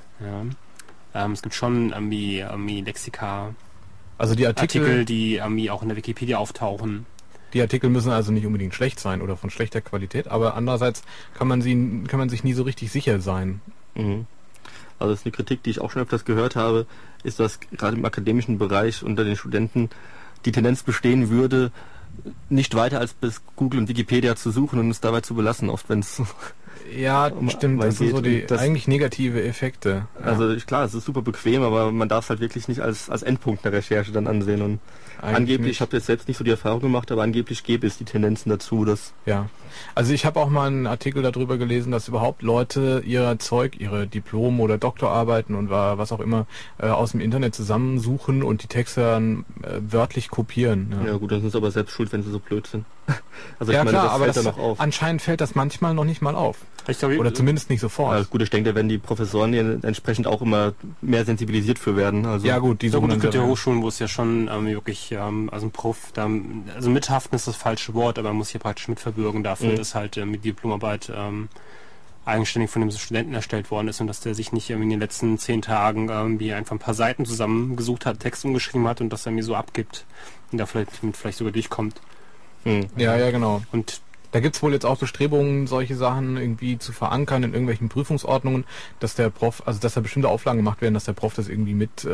ja. Es gibt schon Lexika, also die Artikel, die auch in der Wikipedia auftauchen. Die Artikel müssen also nicht unbedingt schlecht sein oder von schlechter Qualität, aber andererseits kann man sich nie so richtig sicher sein. Also das ist eine Kritik, die ich auch schon öfters gehört habe, ist, dass gerade im akademischen Bereich unter den Studenten die Tendenz bestehen würde, nicht weiter als bis Google und Wikipedia zu suchen und es dabei zu belassen, oft wenn es... Ja, stimmt, das sind so die eigentlich negative Effekte. Ja. Also klar, es ist super bequem, aber man darf es halt wirklich nicht als Endpunkt der Recherche dann ansehen. Und angeblich, ich habe jetzt selbst nicht so die Erfahrung gemacht, aber angeblich gäbe es die Tendenzen dazu, dass... Ja, also ich habe auch mal einen Artikel darüber gelesen, dass überhaupt Leute ihre Diplom- oder Doktorarbeiten und was auch immer aus dem Internet zusammensuchen und die Texte dann wörtlich kopieren. Ja gut, dann sind sie aber selbst schuld, wenn sie so blöd sind. Also ja, klar, aber fällt noch auf. Anscheinend fällt das manchmal noch nicht mal auf. Oder zumindest nicht sofort. Ja, gut, ich denke, da werden die Professoren entsprechend auch immer mehr sensibilisiert für werden. Also ja gut, es gibt ja Hochschulen, wo es ja schon wirklich, also ein Prof, also mithaften ist das falsche Wort, aber man muss hier praktisch mitverbürgen dafür, dass halt mit Diplomarbeit eigenständig von dem Studenten erstellt worden ist und dass der sich nicht in den letzten 10 Tagen irgendwie einfach ein paar Seiten zusammengesucht hat, Text umgeschrieben hat und das irgendwie so abgibt und da vielleicht sogar durchkommt. Ja, genau. Und da gibt es wohl jetzt auch Bestrebungen, solche Sachen irgendwie zu verankern in irgendwelchen Prüfungsordnungen, dass der Prof, also dass da bestimmte Auflagen gemacht werden, dass der Prof das irgendwie mit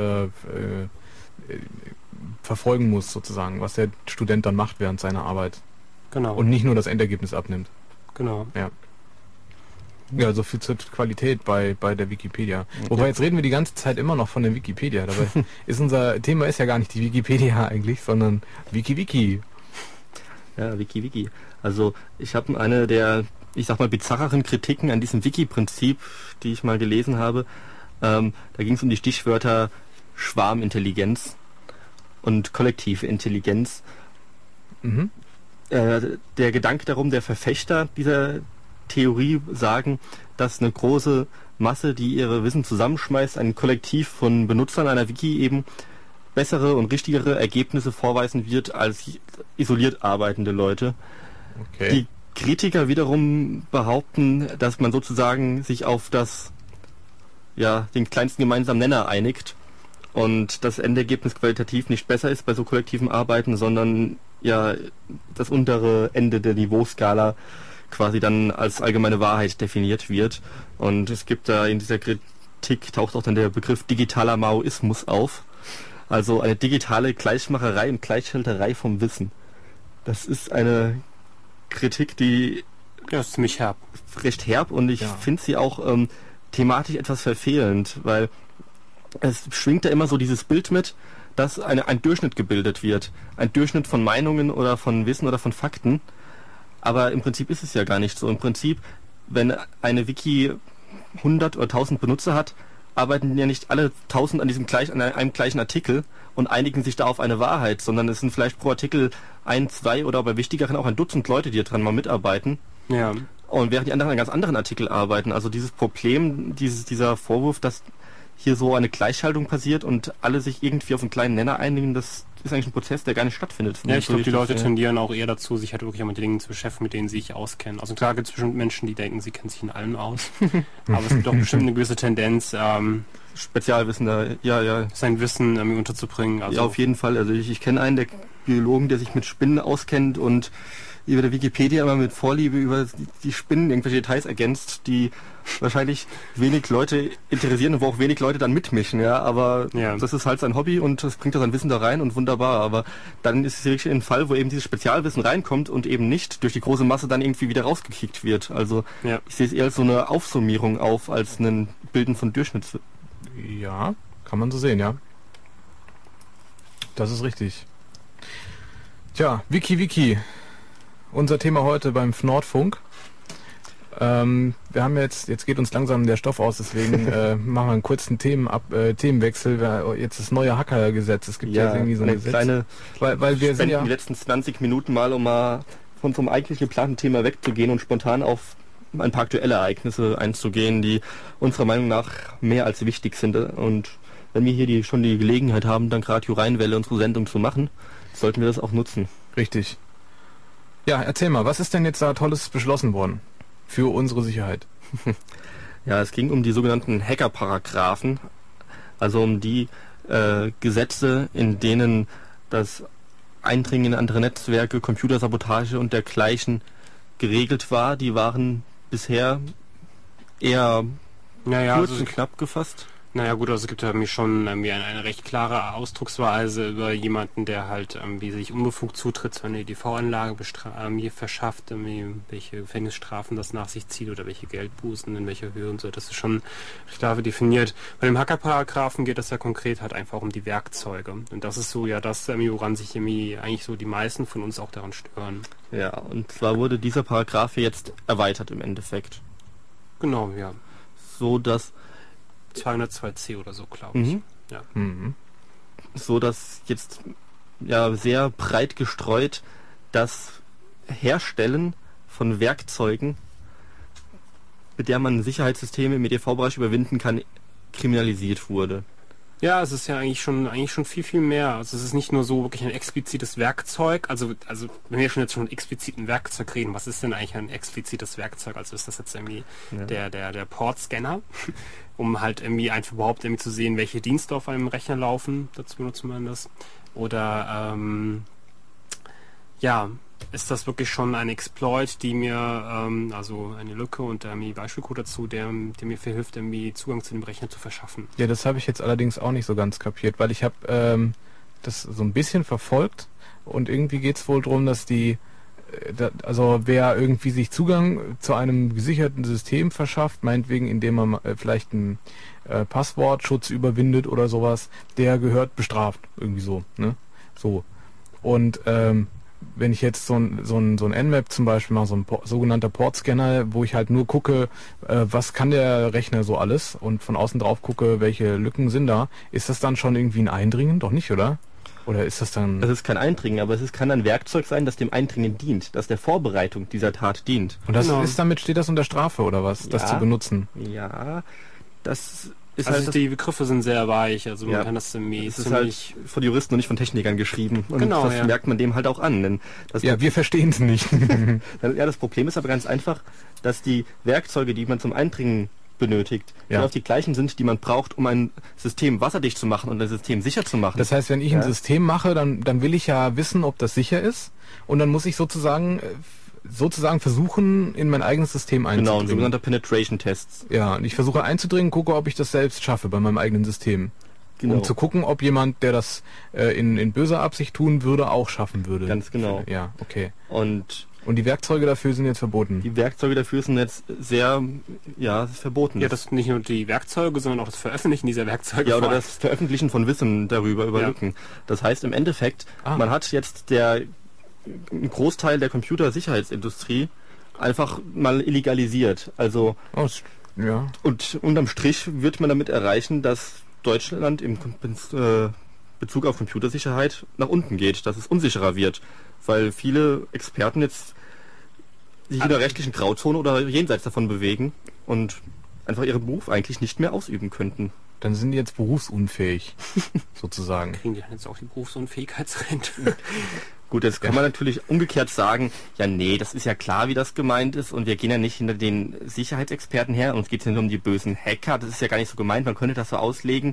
verfolgen muss, sozusagen, was der Student dann macht während seiner Arbeit. Genau. Und nicht nur das Endergebnis abnimmt. Genau. Ja. Ja, so viel zur Qualität bei der Wikipedia. Wobei jetzt reden wir die ganze Zeit immer noch von der Wikipedia. Dabei ist unser Thema ist ja gar nicht die Wikipedia eigentlich, sondern WikiWiki. Ja, WikiWiki. Also ich habe eine der, ich sag mal, bizarreren Kritiken an diesem Wiki-Prinzip, die ich mal gelesen habe. Da ging es um die Stichwörter Schwarmintelligenz und kollektive Intelligenz. Mhm. Der Gedanke darum, der Verfechter dieser Theorie sagen, dass eine große Masse, die ihre Wissen zusammenschmeißt, ein Kollektiv von Benutzern einer Wiki eben bessere und richtigere Ergebnisse vorweisen wird als isoliert arbeitende Leute. Okay. Die Kritiker wiederum behaupten, dass man sozusagen sich auf den kleinsten gemeinsamen Nenner einigt und das Endergebnis qualitativ nicht besser ist bei so kollektiven Arbeiten, sondern ja das untere Ende der Niveauskala quasi dann als allgemeine Wahrheit definiert wird. Und es gibt da in dieser Kritik taucht auch dann der Begriff digitaler Maoismus auf. Also eine digitale Gleichmacherei und Gleichschalterei vom Wissen. Das ist eine Kritik, die ist ziemlich herb. Recht herb und ich finde sie auch thematisch etwas verfehlend, weil es schwingt da immer so dieses Bild mit, dass ein Durchschnitt gebildet wird. Ein Durchschnitt von Meinungen oder von Wissen oder von Fakten. Aber im Prinzip ist es ja gar nicht so. Im Prinzip, wenn eine Wiki 100 oder 1000 Benutzer hat, arbeiten ja nicht alle 1000 an einem gleichen Artikel und einigen sich da auf eine Wahrheit, sondern es sind vielleicht pro Artikel 1, 2 oder bei wichtigeren auch ein Dutzend Leute, die daran mal mitarbeiten. Ja. Und während die anderen an ganz anderen Artikel arbeiten. Also dieses Problem, dieser Vorwurf, dass hier so eine Gleichschaltung passiert und alle sich irgendwie auf einen kleinen Nenner einigen, das ist eigentlich ein Prozess, der gar nicht stattfindet. Ja, ich glaube, die Leute tendieren auch eher dazu, sich halt wirklich mit Dingen zu beschäftigen, mit denen sie sich auskennen. Also klar gibt es bestimmt Menschen, die denken, sie kennen sich in allem aus. Aber es gibt doch bestimmt eine gewisse Tendenz, Spezialwissen da, sein Wissen unterzubringen. Also ja, auf jeden Fall. Also ich kenne einen der Biologen, der sich mit Spinnen auskennt und über der Wikipedia immer mit Vorliebe über die Spinnen irgendwelche Details ergänzt, die wahrscheinlich wenig Leute interessieren und wo auch wenig Leute dann mitmischen, ja, aber das ist halt sein Hobby und das bringt er sein Wissen da rein und wunderbar, aber dann ist es wirklich ein Fall, wo eben dieses Spezialwissen reinkommt und eben nicht durch die große Masse dann irgendwie wieder rausgekickt wird, also ich sehe es eher als so eine Aufsummierung als ein Bilden von Durchschnitts. Ja, kann man so sehen, ja. Das ist richtig. Tja, WikiWiki. Unser Thema heute beim Nordfunk. Wir haben jetzt geht uns langsam der Stoff aus, deswegen machen wir einen kurzen Themenwechsel. Jetzt das neue Hackergesetz. Es gibt ja irgendwie so ein Gesetz. Kleine weil wir sind ja die letzten 20 Minuten mal, um mal von so einem eigentlich geplanten Thema wegzugehen und spontan auf ein paar aktuelle Ereignisse einzugehen, die unserer Meinung nach mehr als wichtig sind. Und wenn wir hier schon die Gelegenheit haben, dank Radio Rheinwelle unsere Sendung zu machen, sollten wir das auch nutzen. Richtig. Ja, erzähl mal, was ist denn jetzt da Tolles beschlossen worden für unsere Sicherheit? Ja, es ging um die sogenannten Hacker-Paragraphen, also um die Gesetze, in denen das Eindringen in andere Netzwerke, Computersabotage und dergleichen geregelt war. Die waren bisher eher kurz und knapp gefasst. Naja gut, also es gibt ja schon eine recht klare Ausdrucksweise über jemanden, der halt sich unbefugt zutritt, so eine EDV-Anlage verschafft, welche Gefängnisstrafen das nach sich zieht oder welche Geldbußen, in welcher Höhe und so. Das ist schon recht klar definiert. Bei dem Hacker-Paragraphen geht es ja konkret halt einfach um die Werkzeuge. Und das ist so das, woran sich eigentlich so die meisten von uns auch daran stören. Ja, und zwar wurde dieser Paragraph jetzt erweitert im Endeffekt. Genau, ja. So dass 202c oder so, glaube ich. Ja. So dass jetzt sehr breit gestreut das Herstellen von Werkzeugen, mit der man Sicherheitssysteme im EDV-Bereich überwinden kann, kriminalisiert wurde. Ja, es ist ja eigentlich schon viel, viel mehr. Also es ist nicht nur so wirklich ein explizites Werkzeug. Also wenn wir jetzt schon explizit ein Werkzeug reden, was ist denn eigentlich ein explizites Werkzeug? Also ist das jetzt irgendwie der Portscanner, um halt irgendwie einfach überhaupt zu sehen, welche Dienste auf einem Rechner laufen. Dazu benutzt man das. Oder ist das wirklich schon ein Exploit, die mir, also eine Lücke und Beispielcode dazu, der mir verhilft, irgendwie Zugang zu dem Rechner zu verschaffen. Ja, das habe ich jetzt allerdings auch nicht so ganz kapiert, weil ich habe das so ein bisschen verfolgt und irgendwie geht es wohl darum, dass die also wer irgendwie sich Zugang zu einem gesicherten System verschafft, meinetwegen indem man vielleicht einen Passwortschutz überwindet oder sowas, der gehört bestraft, irgendwie so, ne? So. Und wenn ich jetzt so ein Nmap zum Beispiel mache, so ein sogenannter Portscanner, wo ich halt nur gucke, was kann der Rechner so alles und von außen drauf gucke, welche Lücken sind da, ist das dann schon irgendwie ein Eindringen? Doch nicht, oder? Oder ist das dann... Das ist kein Eindringen, aber kann ein Werkzeug sein, das dem Eindringen dient, das der Vorbereitung dieser Tat dient. Und das steht das unter Strafe, oder was, das zu benutzen? Ja, das ist also die Begriffe sind sehr weich, also man kann das irgendwie ist halt von Juristen und nicht von Technikern geschrieben. Und das merkt man dem halt auch an. Denn wir verstehen es nicht. Ja, das Problem ist aber ganz einfach, dass die Werkzeuge, die man zum Eindringen benötigt, auf die gleichen sind, die man braucht, um ein System wasserdicht zu machen und ein System sicher zu machen. Das heißt, wenn ich ein System mache, dann will ich ja wissen, ob das sicher ist, und dann muss ich sozusagen versuchen, in mein eigenes System einzudringen. Genau, ein sogenannter Penetration-Tests. Ja, und ich versuche einzudringen, gucke, ob ich das selbst schaffe bei meinem eigenen System. Genau. Um zu gucken, ob jemand, der das in böser Absicht tun würde, auch schaffen würde. Ganz genau. Ja, okay. Und die Werkzeuge dafür sind jetzt verboten? Die Werkzeuge dafür sind jetzt sehr, verboten. Ja, das ist nicht nur die Werkzeuge, sondern auch das Veröffentlichen dieser Werkzeuge. Ja, oder das Veröffentlichen von Wissen darüber, über Lücken. Das heißt im Endeffekt, man hat jetzt einen Großteil der Computersicherheitsindustrie einfach mal illegalisiert. Also, und unterm Strich wird man damit erreichen, dass Deutschland im Bezug auf Computersicherheit nach unten geht, dass es unsicherer wird, weil viele Experten jetzt sich in der rechtlichen Grauzone oder jenseits davon bewegen und einfach ihren Beruf eigentlich nicht mehr ausüben könnten. Dann sind die jetzt berufsunfähig, sozusagen. Kriegen die dann jetzt auch die Berufsunfähigkeitsrente? Gut, jetzt kann man natürlich umgekehrt sagen, ja nee, das ist ja klar, wie das gemeint ist, und wir gehen ja nicht hinter den Sicherheitsexperten her, uns geht es ja nur um die bösen Hacker, das ist ja gar nicht so gemeint, man könnte das so auslegen,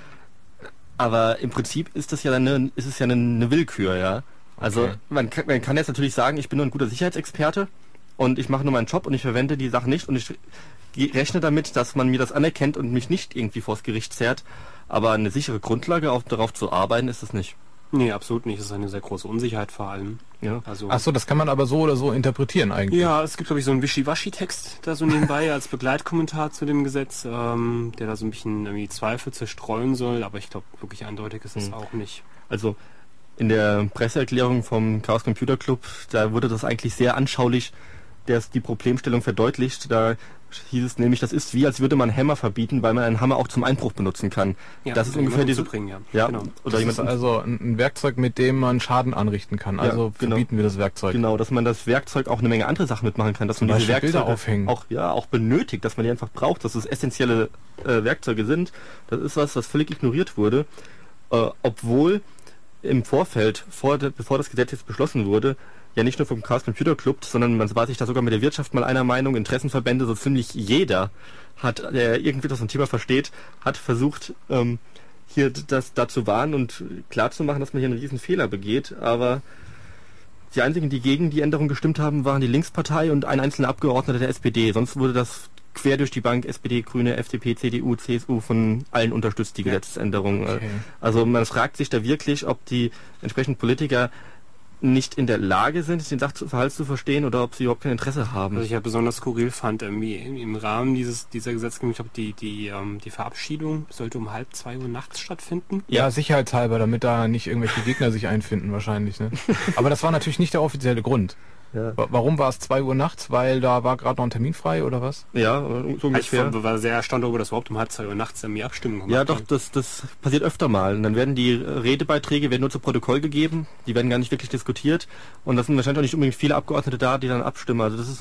aber im Prinzip ist es ja eine Willkür, ja. Also okay. man kann jetzt natürlich sagen, ich bin nur ein guter Sicherheitsexperte und ich mache nur meinen Job und ich verwende die Sachen nicht und ich rechne damit, dass man mir das anerkennt und mich nicht irgendwie vors Gericht zerrt, aber eine sichere Grundlage, darauf zu arbeiten, ist es nicht. Nee, absolut nicht. Das ist eine sehr große Unsicherheit vor allem. Ja. Also, ach so, das kann man aber so oder so interpretieren eigentlich. Ja, es gibt, glaube ich, so einen Wischiwaschi-Text da so nebenbei als Begleitkommentar zu dem Gesetz, der da so ein bisschen irgendwie Zweifel zerstreuen soll, aber ich glaube, wirklich eindeutig ist es auch nicht. Also in der Presseerklärung vom Chaos Computer Club, da wurde das eigentlich sehr anschaulich, die Problemstellung verdeutlicht. Da hieß es nämlich, das ist wie, als würde man Hammer verbieten, weil man einen Hammer auch zum Einbruch benutzen kann. Ja, das ist ungefähr diese... Ja, genau. Oder das ist also ein Werkzeug, mit dem man Schaden anrichten kann. Also verbieten wir das Werkzeug. Genau, dass man das Werkzeug auch eine Menge andere Sachen mitmachen kann, dass man diese Werkzeuge aufhängen. Auch benötigt, dass man die einfach braucht, dass es essentielle Werkzeuge sind. Das ist was völlig ignoriert wurde, obwohl im Vorfeld, bevor das Gesetz jetzt beschlossen wurde, ja nicht nur vom Chaos Computer Club, sondern man war sich da sogar mit der Wirtschaft mal einer Meinung, Interessenverbände, so ziemlich jeder der irgendwie das Thema versteht, hat versucht, hier das dazu warnen und klarzumachen, dass man hier einen riesen Fehler begeht, aber die einzigen, die gegen die Änderung gestimmt haben, waren die Linkspartei und ein einzelner Abgeordneter der SPD, sonst wurde das quer durch die Bank, SPD, Grüne, FDP, CDU, CSU von allen unterstützt, die Gesetzesänderung. Okay. Also man fragt sich da wirklich, ob die entsprechenden Politiker nicht in der Lage sind, den Sachverhalt zu verstehen oder ob sie überhaupt kein Interesse haben. Was ich ja besonders skurril fand, irgendwie im Rahmen dieser Gesetzgebung, ich glaube, die Verabschiedung sollte um 1:30 Uhr nachts stattfinden. Ja, sicherheitshalber, damit da nicht irgendwelche Gegner sich einfinden wahrscheinlich. Ne? Aber das war natürlich nicht der offizielle Grund. Ja. Warum war es 2 Uhr nachts? Weil da war gerade noch ein Termin frei oder was? Ja, so ungefähr. Ich war sehr erstaunt darüber, dass überhaupt um 1:30 Uhr nachts die Abstimmung gemacht Ja, doch, das passiert öfter mal. Und dann werden die Redebeiträge nur zu Protokoll gegeben, die werden gar nicht wirklich diskutiert. Und das sind wahrscheinlich auch nicht unbedingt viele Abgeordnete da, die dann abstimmen. Also das ist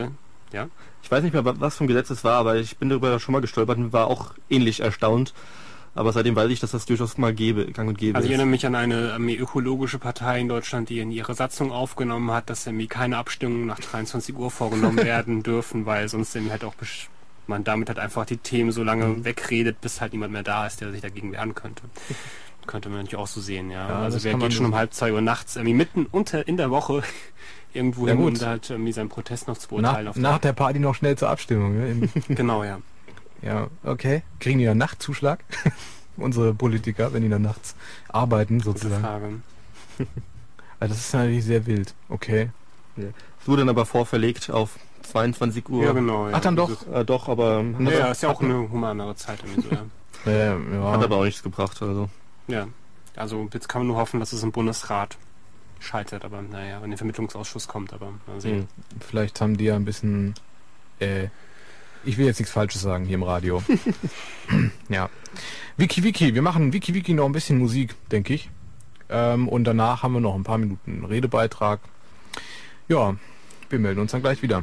ich weiß nicht mehr, was vom Gesetz es war, aber ich bin darüber schon mal gestolpert und war auch ähnlich erstaunt. Aber seitdem weiß ich, dass das durchaus mal gang und gäbe ist. Also ich erinnere mich an eine ökologische Partei in Deutschland, die in ihre Satzung aufgenommen hat, dass keine Abstimmungen nach 23 Uhr vorgenommen werden dürfen, weil sonst halt auch man damit halt einfach die Themen so lange wegredet, bis halt niemand mehr da ist, der sich dagegen wehren könnte. Könnte man natürlich auch so sehen, ja. Also wer geht schon um 1:30 Uhr nachts mitten in der Woche irgendwo hin, um halt seinen Protest noch zu beurteilen. Nach der Party noch schnell zur Abstimmung. Ne? Genau, ja. Ja, okay. Kriegen die dann Nachtzuschlag? Unsere Politiker, wenn die dann nachts arbeiten, sozusagen. Gute Frage. Also das ist natürlich sehr wild. Okay. Es wurde dann aber vorverlegt auf 22 Uhr. Ja, genau. Ja. Ach, dann doch. Doch, aber Ja, ist ja auch eine humanere Zeit irgendwie so, ja. Ja. hat aber auch nichts gebracht. Also. Ja, also jetzt kann man nur hoffen, dass es im Bundesrat scheitert, aber naja, wenn der Vermittlungsausschuss kommt, aber mal sehen. Vielleicht haben die ja ein bisschen... ich will jetzt nichts Falsches sagen hier im Radio. Ja. Wiki, wir machen Wiki noch ein bisschen Musik, denke ich. Und danach haben wir noch ein paar Minuten Redebeitrag. Ja, wir melden uns dann gleich wieder.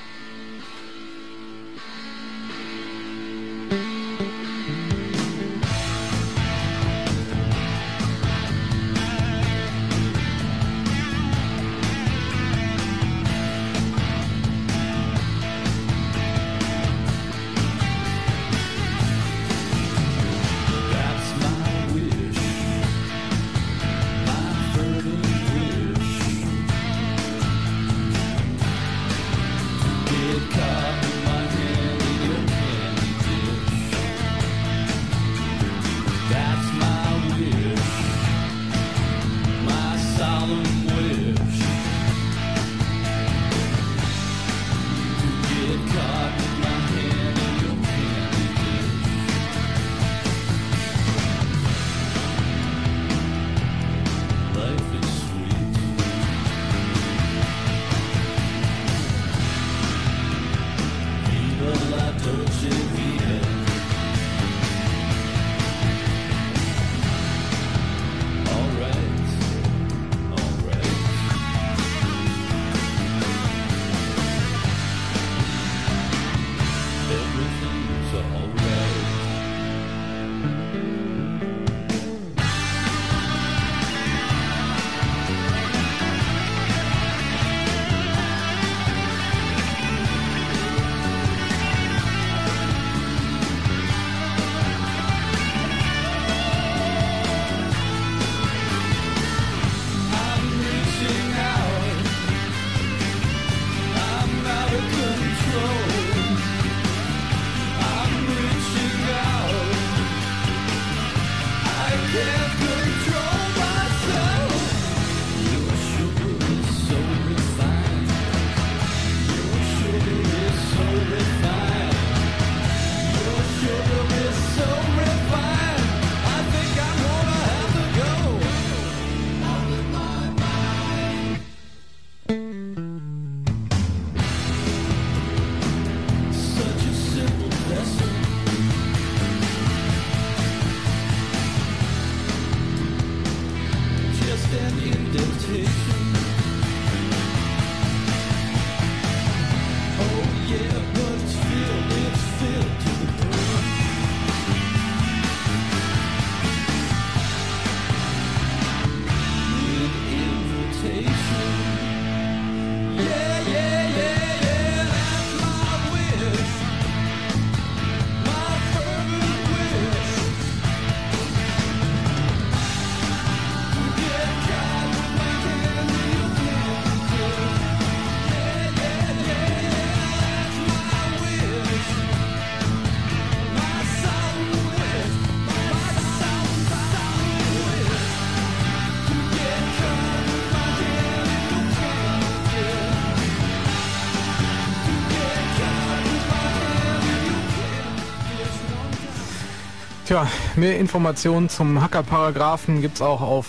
Tja, mehr Informationen zum Hacker-Paragraphen gibt es auch auf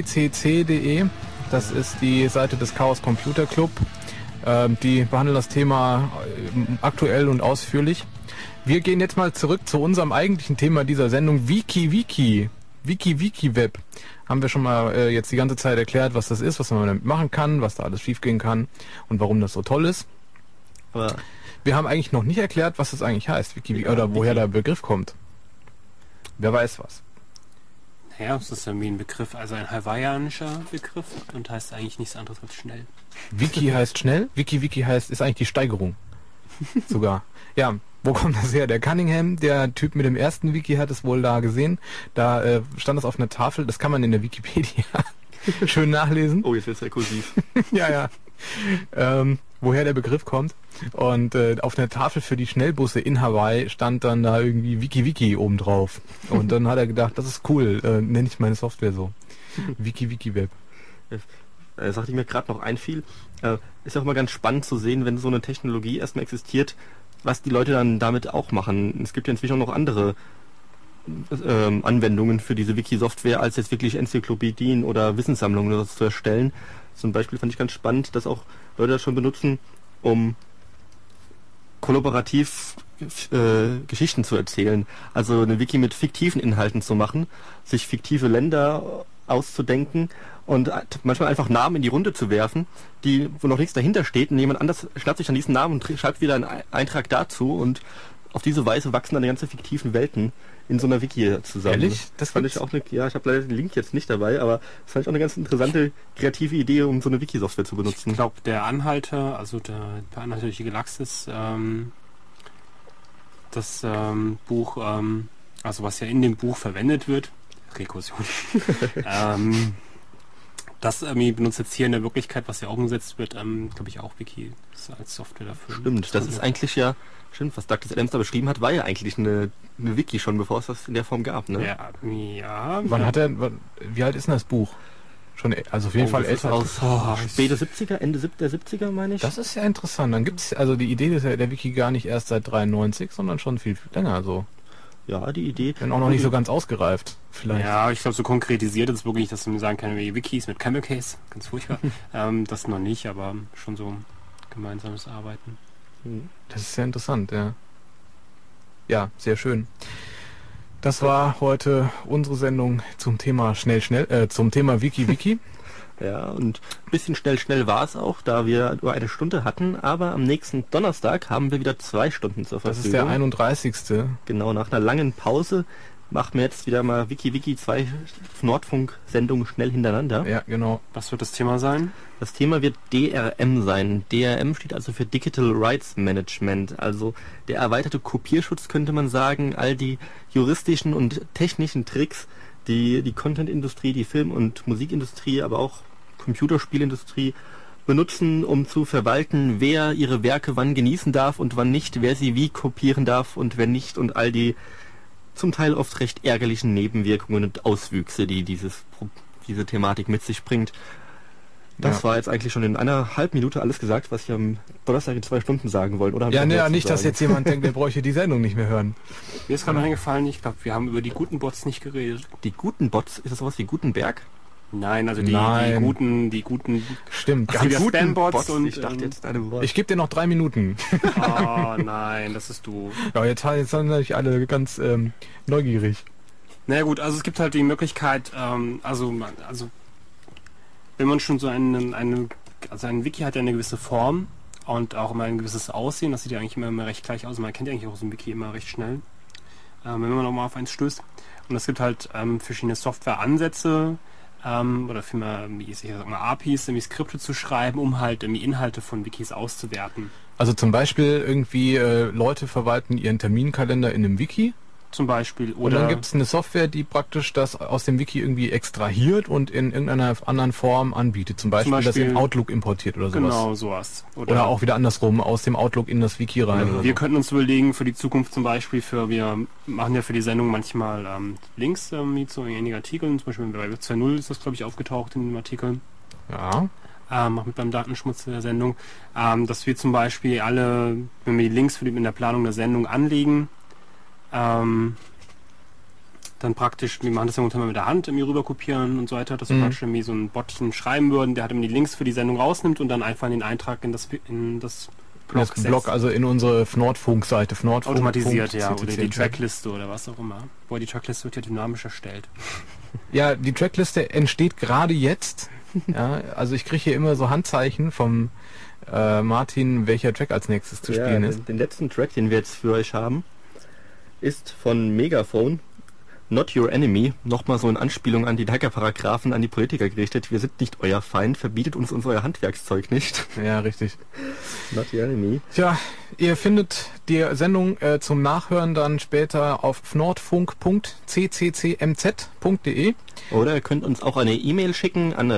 ccc.de. Das ist die Seite des Chaos Computer Club. Die behandeln das Thema aktuell und ausführlich. Wir gehen jetzt mal zurück zu unserem eigentlichen Thema dieser Sendung, Wiki Web. Haben wir schon mal jetzt die ganze Zeit erklärt, was das ist, was man damit machen kann, was da alles schiefgehen kann und warum das so toll ist. Aber wir haben eigentlich noch nicht erklärt, was das eigentlich heißt, Wiki oder woher der Begriff kommt. Wer weiß was. Naja, es ist irgendwie ein Begriff, also ein hawaiianischer Begriff und heißt eigentlich nichts anderes als schnell. Wiki heißt schnell, Wiki heißt, ist eigentlich die Steigerung. Sogar. Ja, wo kommt das her? Der Cunningham, der Typ mit dem ersten Wiki, hat es wohl da gesehen. Da stand das auf einer Tafel, das kann man in der Wikipedia schön nachlesen. Oh, jetzt wird's rekursiv. Ja. Woher der Begriff kommt. Und auf einer Tafel für die Schnellbusse in Hawaii stand dann da irgendwie Wiki oben drauf. Und dann hat er gedacht, das ist cool, nenne ich meine Software so. Wiki Web. Sache, die mir gerade noch einfiel, ist auch mal ganz spannend zu sehen, wenn so eine Technologie erstmal existiert, was die Leute dann damit auch machen. Es gibt ja inzwischen auch noch andere Anwendungen für diese Wiki-Software, als jetzt wirklich Enzyklopädien oder Wissenssammlungen oder so zu erstellen. Zum Beispiel fand ich ganz spannend, dass auch Leute das schon benutzen, um kollaborativ Geschichten zu erzählen. Also eine Wiki mit fiktiven Inhalten zu machen, sich fiktive Länder auszudenken und manchmal einfach Namen in die Runde zu werfen, wo noch nichts dahinter steht, und jemand anders schnappt sich dann diesen Namen und schreibt wieder einen Eintrag dazu, und auf diese Weise wachsen dann die ganzen fiktiven Welten in so einer Wiki zusammen. Ehrlich? Das fand ich auch ich habe leider den Link jetzt nicht dabei, aber das fand ich auch eine ganz interessante, kreative Idee, um so eine Wiki-Software zu benutzen. Ich glaube, der Anhalter, also der Anhalter durch die Galaxis, das Buch, also was ja in dem Buch verwendet wird, Rekursion, das benutzt jetzt hier in der Wirklichkeit, was ja auch umgesetzt wird, glaube ich auch Wiki als Software dafür. Stimmt, das ist eigentlich was Douglas Adams da beschrieben hat, war ja eigentlich eine Wiki schon, bevor es das in der Form gab, ne? Ja. Wie alt ist denn das Buch? Schon, also auf jeden Fall älter. Aus späte 70er, Ende der 70er, meine ich. Das ist ja interessant. Dann gibt es, also die Idee ist ja der Wiki gar nicht erst seit 93, sondern schon viel, viel länger so. Ja, die Idee. Wenn auch noch nicht so ganz ausgereift, vielleicht. Ja, ich glaube, so konkretisiert ist wirklich, dass man sagen kann, wie Wikis mit Camel Case, ganz furchtbar. Das noch nicht, aber schon so gemeinsames Arbeiten. Das ist sehr interessant, ja. Ja, sehr schön. Das war heute unsere Sendung zum Thema zum Thema Wiki. Ja, und ein bisschen schnell war es auch, da wir nur eine Stunde hatten, aber am nächsten Donnerstag haben wir wieder 2 Stunden zur Verfügung. Das ist der 31. Genau, nach einer langen Pause machen wir jetzt wieder mal Wiki 2 Nordfunk-Sendungen schnell hintereinander. Ja, genau. Was wird das Thema sein? Das Thema wird DRM sein. DRM steht also für Digital Rights Management, also der erweiterte Kopierschutz, könnte man sagen, all die juristischen und technischen Tricks, die Content-Industrie, die Film- und Musikindustrie, aber auch Computerspielindustrie benutzen, um zu verwalten, wer ihre Werke wann genießen darf und wann nicht, wer sie wie kopieren darf und wer nicht, und all die zum Teil oft recht ärgerlichen Nebenwirkungen und Auswüchse, die diese Thematik mit sich bringt. Das war jetzt eigentlich schon in einer halben Minute alles gesagt, was ich am Donnerstag in 2 Stunden sagen wollte. Oder nicht, dass jetzt jemand denkt, der bräuchte die Sendung nicht mehr hören. Mir ist gerade noch eingefallen, ich glaube, wir haben über die guten Bots nicht geredet. Die guten Bots, ist das sowas wie Gutenberg? Nein, also die guten... Stimmt, die Spam-Bots und... Ich dachte jetzt deine Wort. Ich gebe dir noch 3 Minuten. Oh nein, das ist doof. Ja, jetzt sind natürlich alle ganz neugierig. Na gut, also es gibt halt die Möglichkeit, also wenn man schon so ein Wiki hat ja eine gewisse Form und auch immer ein gewisses Aussehen, das sieht ja eigentlich immer recht gleich aus. Man kennt ja eigentlich auch so ein Wiki immer recht schnell, wenn man nochmal auf eins stößt. Und es gibt halt verschiedene Softwareansätze, oder vielmehr APIs, Skripte zu schreiben, um halt Inhalte von Wikis auszuwerten. Also zum Beispiel irgendwie Leute verwalten ihren Terminkalender in einem Wiki. Zum Beispiel. Oder und dann gibt es eine Software, die praktisch das aus dem Wiki irgendwie extrahiert und in irgendeiner anderen Form anbietet. Zum Beispiel das in Outlook importiert oder sowas. Genau, sowas. Oder auch wieder andersrum, aus dem Outlook in das Wiki rein. Ja. Oder wir könnten uns überlegen, für die Zukunft zum Beispiel, wir machen ja für die Sendung manchmal Links zu einigen Artikeln. Zum Beispiel bei Web 2.0 ist das, glaube ich, aufgetaucht in dem Artikel. Ja. Auch mit beim Datenschmutz der Sendung. Dass wir zum Beispiel wenn wir die Links in der Planung der Sendung anlegen, dann praktisch, wir machen das ja momentan mit der Hand rüber kopieren und so weiter, dass wir praktisch irgendwie so ein Botchen schreiben würden, der halt immer die Links für die Sendung rausnimmt und dann einfach den Eintrag in das Blog, also in unsere Nordfunk-Seite. Automatisiert, ja, oder die Trackliste oder was auch immer. Wobei die Trackliste wird ja dynamisch erstellt. Ja, die Trackliste entsteht gerade jetzt. Ja, also ich kriege hier immer so Handzeichen vom Martin, welcher Track als nächstes zu spielen ist. Den letzten Track, den wir jetzt für euch haben, ist von Megaphone, Not Your Enemy, nochmal so in Anspielung an die Hacker-Paragraphen an die Politiker gerichtet. Wir sind nicht euer Feind, verbietet uns euer Handwerkszeug nicht. Ja, richtig. Not Your Enemy. Tja, ihr findet die Sendung zum Nachhören dann später auf nordfunk.cccmz.de. Oder ihr könnt uns auch eine E-Mail schicken an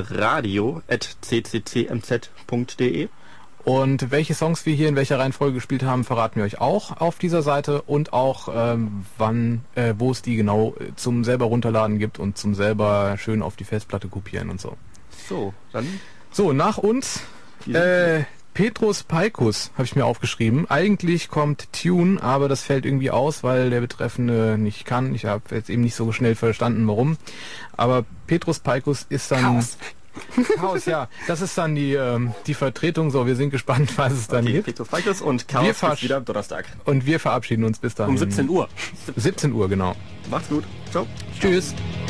radio@cccmz.de. Und welche Songs wir hier in welcher Reihenfolge gespielt haben, verraten wir euch auch auf dieser Seite und auch wo es die genau zum selber runterladen gibt und zum selber schön auf die Festplatte kopieren und so. So, dann So, nach uns Petrus Paikus habe ich mir aufgeschrieben. Eigentlich kommt Tune, aber das fällt irgendwie aus, weil der Betreffende nicht kann. Ich habe jetzt eben nicht so schnell verstanden, warum. Aber Petrus Paikus ist dann... Chaos, ja. Das ist dann die Vertretung. So, wir sind gespannt, was es dann gibt. Petrus Paikus und Chaos ist wieder am Donnerstag. Und wir verabschieden uns bis dann. Um 17 Uhr. 17 Uhr, genau. Macht's gut. Ciao. Tschüss.